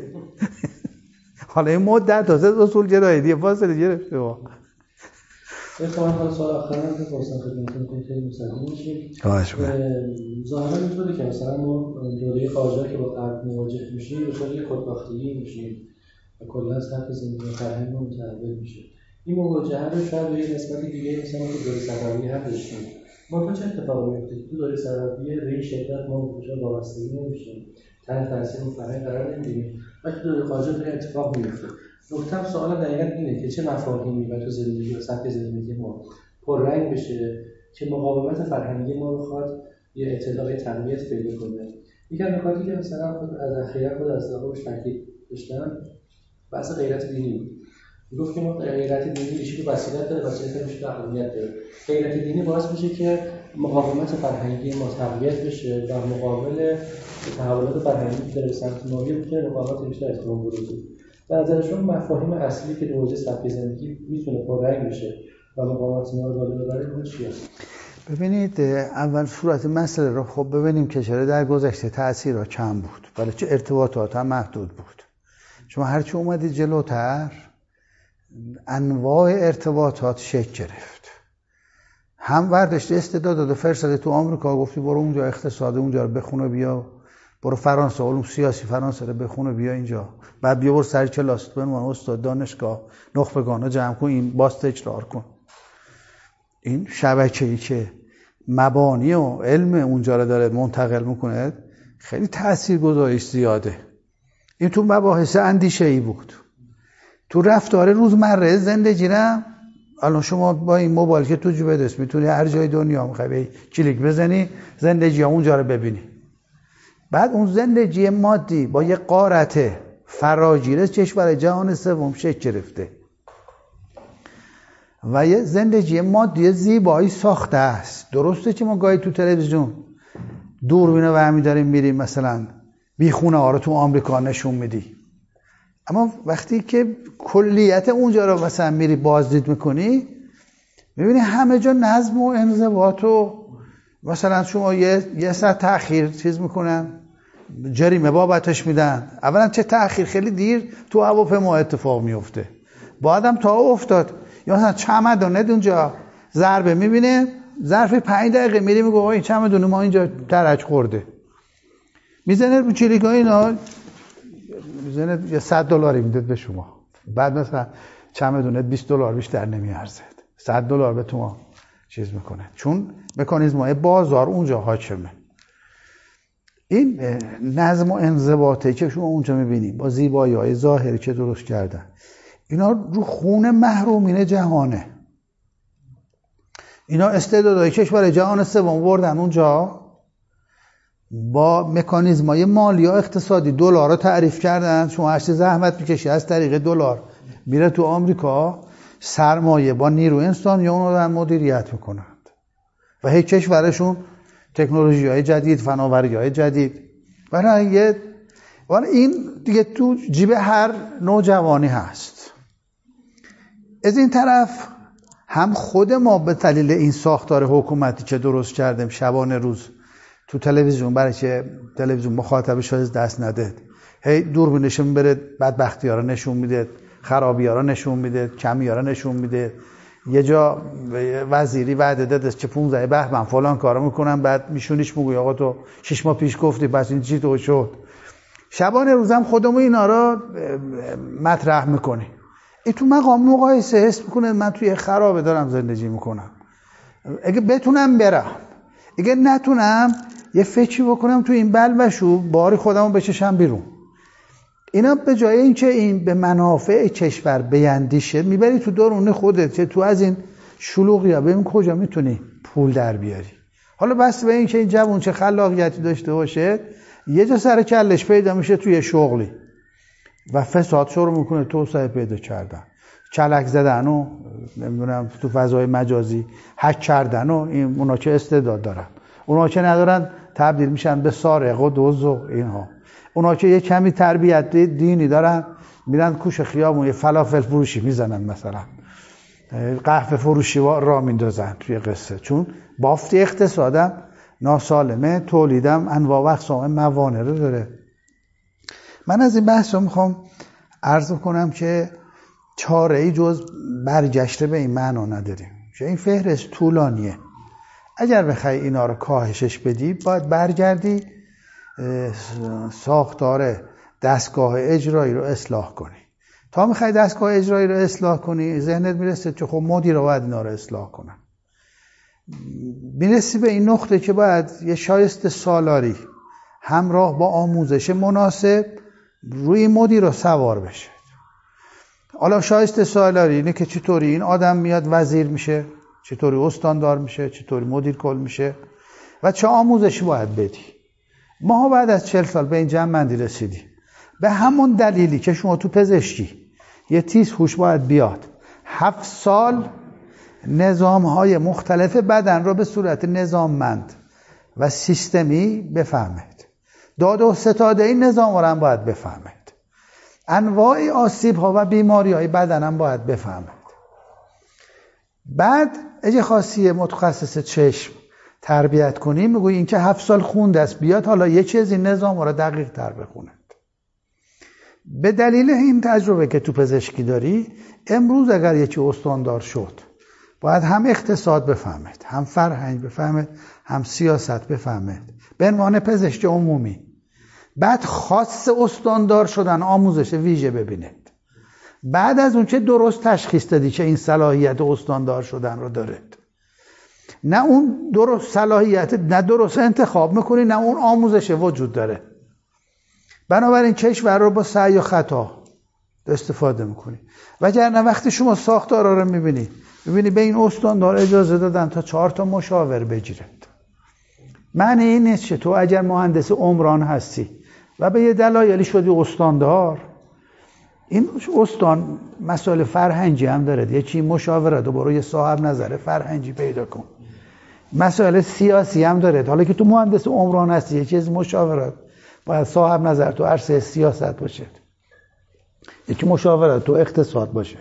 حالا این مدت تازه اصول جراحی دیگه فاصله گرفته واقعا. بخوام حالا سوال آخرام که فرصت خدمتتون کنم خیلی مصدوم میشیم. خواهش می‌کنم. ظاهرا اینطوری که مثلا ما دوره خارجی که با غرب مواجه میشیم به شکل خودباختگی میشیم و کلا سطح زندگی فرهنگ متحول میشه. این مواجهه رو شاید به یه نسبت دیگه مثلا تو دوره صفوی هم داشتیم. ما تو چه اتفاقی میفته؟ تو دوره صفوی به این شدت ما به کجا وابستگی نمیشیم. تحت تاثیر اون فرهنگ قرار نمیگیریم. و تو دوره خارجی به اتفاق میفته. نکته سوال دقیقاً اینه که چه مفاهیمی و تو زندگی و سطح زندگی ما پررنگ بشه که مقاومت فرهنگی ما بخواد یه اطلاع تقویت پیدا کنه. یکی از نکاتی که مثلا خود از اخیرا خود از داروش تاکید داشتن بحث غیرت دینی بود. میگفت که ما غیرت دینی ایشون وسیلت داره، وسیلت میشه اهمیت داره. غیرت دینی باعث میشه که مقاومت فرهنگی ما تقویت بشه و مقابل تحولات فرهنگی که در سمت ما میاد مقاومت بیشتر اتفاق بیفته. به نظر شما مفاهیم اصلی که در حوزه سبک زندگی میتونه پررنگ بشه و مقاومت ما رو بالا ببره اون چی هست؟ ببینید اول صورت مسئله رو خب ببینیم که چرا در گذشته تأثیرها کم بود، ولی چه ارتباطات هم محدود بود. شما هرچی اومدید جلوتر انواع ارتباطات شکل گرفت. هم ورداشتی استعداد داده فرستاده تو آمریکا، گفتی برو اونجا اقتصاد اونجا رو بخونه بیا، برو فرانسه علوم سیاسی فرانسه رو بخونه بیا اینجا، بعد بیا برو سر کلاس به عنوان استاد دانشگاه نخبگانا جمع کن، این باز تکرار کن. این شبکه‌ای که مبانی و علم اونجا رو داره منتقل میکنه خیلی تاثیرگذاریش زیاده. این تو مباحث اندیشه‌ای بود. تو رفتار روزمره زندگی نه، الان شما با این موبایل که تو جیبت است میتونی هر جای دنیا میخوای کلیک بزنی زندگی اونجا رو ببینی. بعد اون زندگی مادی با یه غارت فراگیر کشور جهان سوم شکل گرفته و یه زندگی مادی زیبایی ساخته است. درسته که ما گاهی تو تلویزیون دوربین برمی داریم میریم مثلا بیخونه ها رو تو آمریکا نشون میدی، اما وقتی که کلیت اونجا رو مثلا میری بازدید میکنی میبینی همه جا نظم و انضباط و مثلا شما یه یه ساعت تأخیر چیز میکنن جریمه بابتش میدن. اولا چه تأخیر خیلی دیر تو هواپیما اتفاق میفته، بعدم تا افتاد یا مثلا چمدونت اونجا ضربه میبینه ظرف پنج دقیقه میری میگه این چمدون ما اینجا ترک خورده، میزنه رو چلیکا اینا میزنه یه صد دلاری میداد به شما، بعد مثلا چمدونت بیست دلار بیشتر نمیارزه، صد دلار به تو چیز میکنه، چون مکانیزم‌های بازار اونجا حاکمه. این نظم و انضباطی که شما اونجا میبینید با زیبایی‌های ظاهری که درست کردن، اینا رو خون محرومین جهانه. اینا استعدادهای کشور جهان سوم بردن اونجا، با مکانیزم‌های مالی و اقتصادی دلار رو تعریف کردن. شما هر چه زحمت میکشی از طریق دلار میره تو آمریکا، سرمایه با نیرو انسانی اون رو دارن مدیریت میکنند و هی کشورشون تکنولوژی‌های جدید، فناوری‌های جدید برای یه ولی این دیگه تو جیب هر نوجوانی هست. از این طرف هم خود ما به دلیل این ساختار حکومتی که درست کردیم شبانه روز تو تلویزیون، برای که تلویزیون مخاطبش از دست نده، هی دوربینشون بره بدبختی‌ها رو نشون میده، خرابی‌ها رو نشون میده، کمی‌ها رو نشون میده. یه جا وزیری وعده داده که پانزده بهمن فلان کارو میکنم، بعد میشونیش میگه آقا تو شش ماه پیش گفتی پس این چی تو شد. شبانه روزم خودمون اینا رو مطرح میکنی. این تو مقام مقایسه حس میکنه من توی خرابه دارم زندگی میکنم، اگه بتونم برم، اگه نتونم یه فکری بکنم تو این بلبشو باری خودمو بچشم بیرون. اینا به جای اینکه این به منافع کشور بیندیشه میبری تو درون خودت که تو از این شلوغی‌ها ببین کجا میتونی پول در بیاری. حالا بس به اینکه این جوون چه خلاقیتی داشته باشه، یه جا سر کلش پیدا میشه توی شغلی و فساد شروع میکنه توسعه پیدا کردن، چلک زدن و نمیدونم تو فضای مجازی هک کردن و این اونا که استعداد دارن، اونا که ندارن تبدیل میشن به سارق و دزد و اینها. اونا که یه کمی تربیت دینی دارن میرن کوچه خیابون یه فلافل فروشی میزنن، مثلا قهوه فروشی را میندازن توی قصه، چون بافت اقتصادم ناسالمه، تولیدم انواع و اقسام موانع رو داره. من از این بحث رو میخوام عرض کنم که چاره ای جز برگشته به این معنا نداریم که این فهرست طولانیه. اگر بخوای اینا رو کاهشش بدی باید برگردی ساختار دستگاه اجرایی رو اصلاح کنی. تا میخوای دستگاه اجرایی رو اصلاح کنی ذهنت میرسه که خب مدیر رو باید اینا رو اصلاح کنن. میرسی به این نقطه که باید یه شایسته سالاری همراه با آموزش مناسب روی مدیر رو سوار بشه. حالا شایسته سالاری اینه که چطوری این آدم میاد وزیر میشه، چطوری استاندار میشه، چطوری مدیر کل میشه و چه آموزشی باید بدی. ما بعد از چهل سال به این جمع‌بندی رسیدیم. به همون دلیلی که شما تو پزشکی یه تیز هوش باید بیاد هفت سال نظام‌های مختلف بدن رو به صورت نظاممند و سیستمی بفهمید. داد و ستاده این نظام رو هم باید بفهمید. انواع آسیب ها و بیماری های بدن هم باید بفهمد. بعد اگه خاصی متخصص چشم تربیت کنیم میگوی این که هفت سال خونده است بیاد حالا یه چیز این نظام رو دقیق تر بخوند. به دلیل این تجربه که تو پزشکی داری امروز اگر یکی استاندار شد باید هم اقتصاد بفهمد، هم فرهنگ بفهمد، هم سیاست بفهمد به عنوان پزشک عمومی. بعد خاص استاندار شدن آموزش ویژه ببیند. بعد از اون چه درست تشخیص دادی که این صلاحیت استاندار شدن رو دارد، نه اون درست صلاحیت نه درست انتخاب میکنی، نه اون آموزش وجود داره. بنابراین کشور رو با سعی و خطا استفاده میکنی. وگرنه وقتی شما ساختارا رو میبینی میبینی به این استاندار اجازه دادن تا چهار تا مشاور بگیرد. معنی این نیست که تو اگر مهندس عمران هستی و به یه دلایلی شدی استاندار، این استان مسائل فرهنگی هم داره. یکی مشاوره دو برو یه صاحب نظر فرهنگی پیدا کن. مسائل سیاسی هم داره. حالا که تو مهندس عمران هستی یه چیز مشاورات باید صاحب نظر تو عرصه سیاست باشه، یکی مشاوره تو اقتصاد باشه.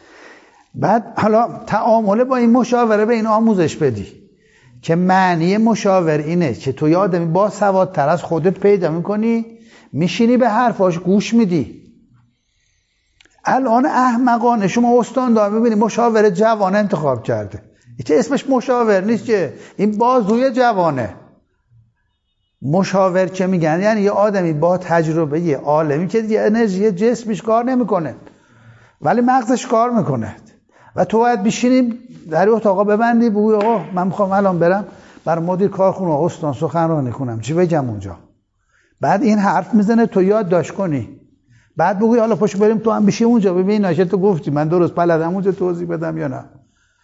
بعد حالا تعامله با این مشاوره به این آموزش بدی که معنی مشاور اینه که تو یه آدمی با سوادتر از خودت پیدا میکنی، میشینی به حرفاش گوش میدی. الان احمقانه شما استاندار میبینی مشاور جوان انتخاب کرده، این اسمش مشاور نیست که این بازوی جوانه. مشاور چه میگن؟ یعنی یه آدمی با تجربه، یه عالمی که دیگه انرژی جسمش کار نمیکنه ولی مغزش کار میکنه و تو باید بشینی در اتاقا ببندی بگوی آقا من میخوام الان برم برای مدیر کارخونه استان سخنرانی کنم، چی بگم اونجا؟ بعد این حرف میزنه تو یاد داشت کنی. بعد بگوی حالا پاشو بریم تو هم بشی اونجا ببین ناشه تو گفتی من درست بلدم اونجا توضیح بدم یا نه.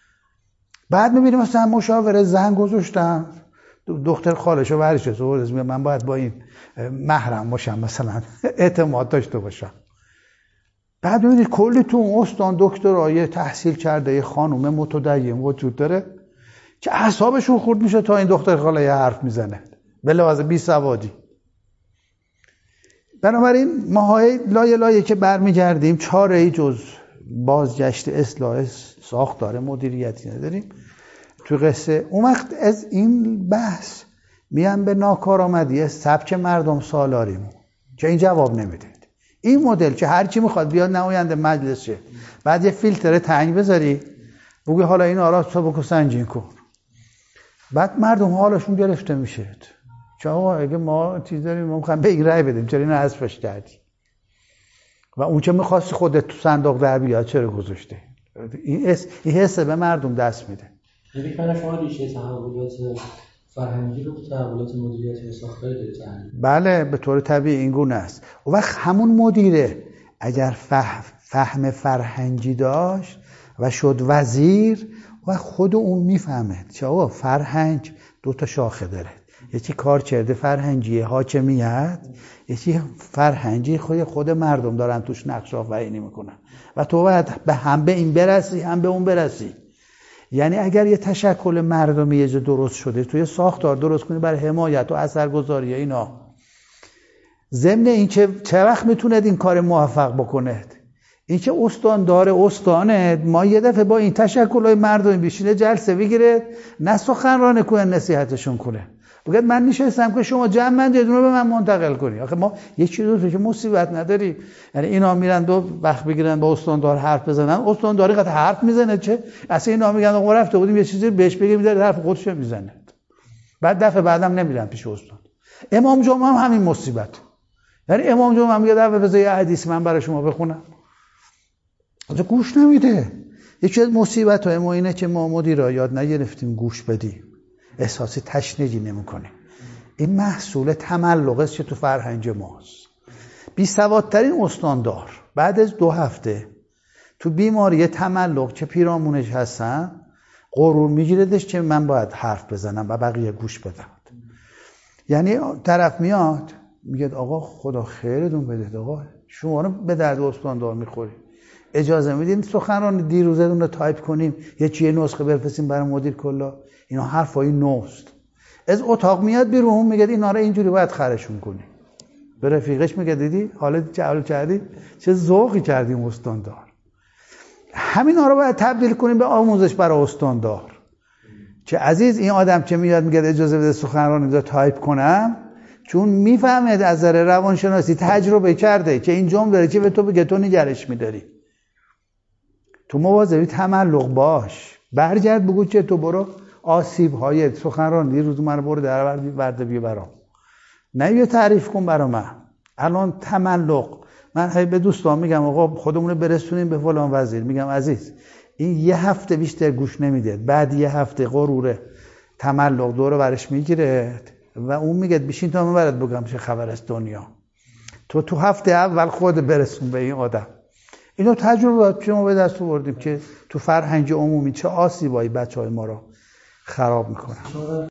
بعد میبینیم مثلا مشاوره زن گذاشتن دختر خالشو ورش است من باید با این محرم باشم مثلا اعتماد داشته باشم. بعد ببینید کلی تو اون استان دکترای تحصیل کرده یه خانم متدین وجود داره که اعصابشون خورد میشه تا این دختر خاله یه حرف میزنه به لحاظ بی سوادی. بنابراین ماهای لایه لایه که برمیگردیم چاره ای جز بازگشت اصلاح ساختار مدیریتی نداریم. تو قصه اون وقت از این بحث میان به ناکارآمدی سبک مردم سالاریم که این جواب نمیده. این مدل که هر کی میخواد بیاد نماینده مجلس شه، بعد یه فیلتر تنگ بذاری بگی حالا این آرا تو بکو سنجین کن، بعد مردم حالشون گرفته میشه چه آقا اگه ما چیز داریم ما میخوایم به این رأی بدیم چرا اینو حذفش کردی و اون که میخواستی خودت تو صندوق در بیاد چرا گذاشته؟ این حس این حس به مردم دست میده. یعنی کنه شما ریشه تحولات فرهنگی رو تحولات مدیریتی ساختاری دارید. بله به طور طبیعی این گونه است. و وقت همون مدیره اگر فهم, فهم فرهنگی داشت و شد وزیر و خود اون میفهمه چه آقا فرهنگ دو تا شاخه داره، یکی کارکرد فرهنگی حاکمیت، یکی فرهنگی خود خود مردم دارن توش نقش آفرینی میکنن و تو باید به هم به این برسی هم به اون برسی. یعنی اگر یه تشکل مردمی یه جا درست شده توی ساختار درست کنی برای حمایت و اثرگذاری اینا، ضمن این که چه وقت میتوند این کار موفق بکند؟ این که استاندار استانه ما یه دفعه با این تشکل‌های مردمی بشینه جلسه بگیره نه سخنرانی کنه نصیحتشون کنه بگید من نشستم که شما جمع من یه دونه به من منتقل کنی. آخه ما یه چیزی رو که مصیبت نداری. یعنی اینا میرن دو وقت بگیرن با استاندار حرف بزنن، استانداری قطع حرف میزنه چه اصلا اینا میگن آقا رفته بودیم یه چیزی بهش بگیم میذاره حرف خودش میزنه، بعد دفعه بعدم نمیرن پیش استاد. امام جمعه هم همین مصیبت. یعنی امام جمعه هم میگه دفعه بذار یه حدیث من برای شما بخونم، اصلا گوش نمیده. یکی از مصیبت‌های ما اینه که ما مدیرا یاد نگرفتیم گوش بدیم، احساسی تشنجی نمی‌کنیم. این محصول تملق است که تو فرهنگ ماست. بی سوادترین استاندار بعد از دو هفته تو بیماری تملق که پیرامونش هستن غرور میگیردش که من باید حرف بزنم و بقیه گوش بدن. یعنی طرف میاد میگه آقا خدا خیرتون بده، آقا شما رو به درد استاندار میخوری، اجازه میدین سخنرانی دیروزتون رو تایپ کنیم یه چیه نسخه بفرستیم برای مدیر کلا؟ اینا حرفای نوست. از اتاق میاد بیرون میگه اینا رو اینجوری باید خرشون کنی. به رفیقش میگه دیدی حالا چه حال کردی، چه ذوقی کردیم استاندار. همینا رو باید تبدیل کنیم به آموزش برای استاندار. چه عزیز این آدم که میاد میگه اجازه بده سخنرانی رو تایپ کنم، چون میفهمه از نظر روانشناسی تجربه کرده که این جمله داره که به تو بگه تو نگرش میداری. تو مواظب تملق باش، برگرد بگو که تو برو آسیب های سخنرانی روزمره رو برو در ورده بیا برام، نه یه تعریف کن برا من. الان تملق، من هی به دوستان میگم آقا خودمون رو برسونیم به فلان وزیر، میگم عزیز این یه هفته بیشتر گوش نمیده، بعد یه هفته غروره تملق دوره برش میگیره و اون میگه بشین تا من برات بگم چه خبر است دنیا. تو تو هفته اول خود برسون به این آدم. اینو تجربه شما به دست آوردیم که تو فرهنگ عمومی چه آسیبایی بچهای ما رو خراب میکنن.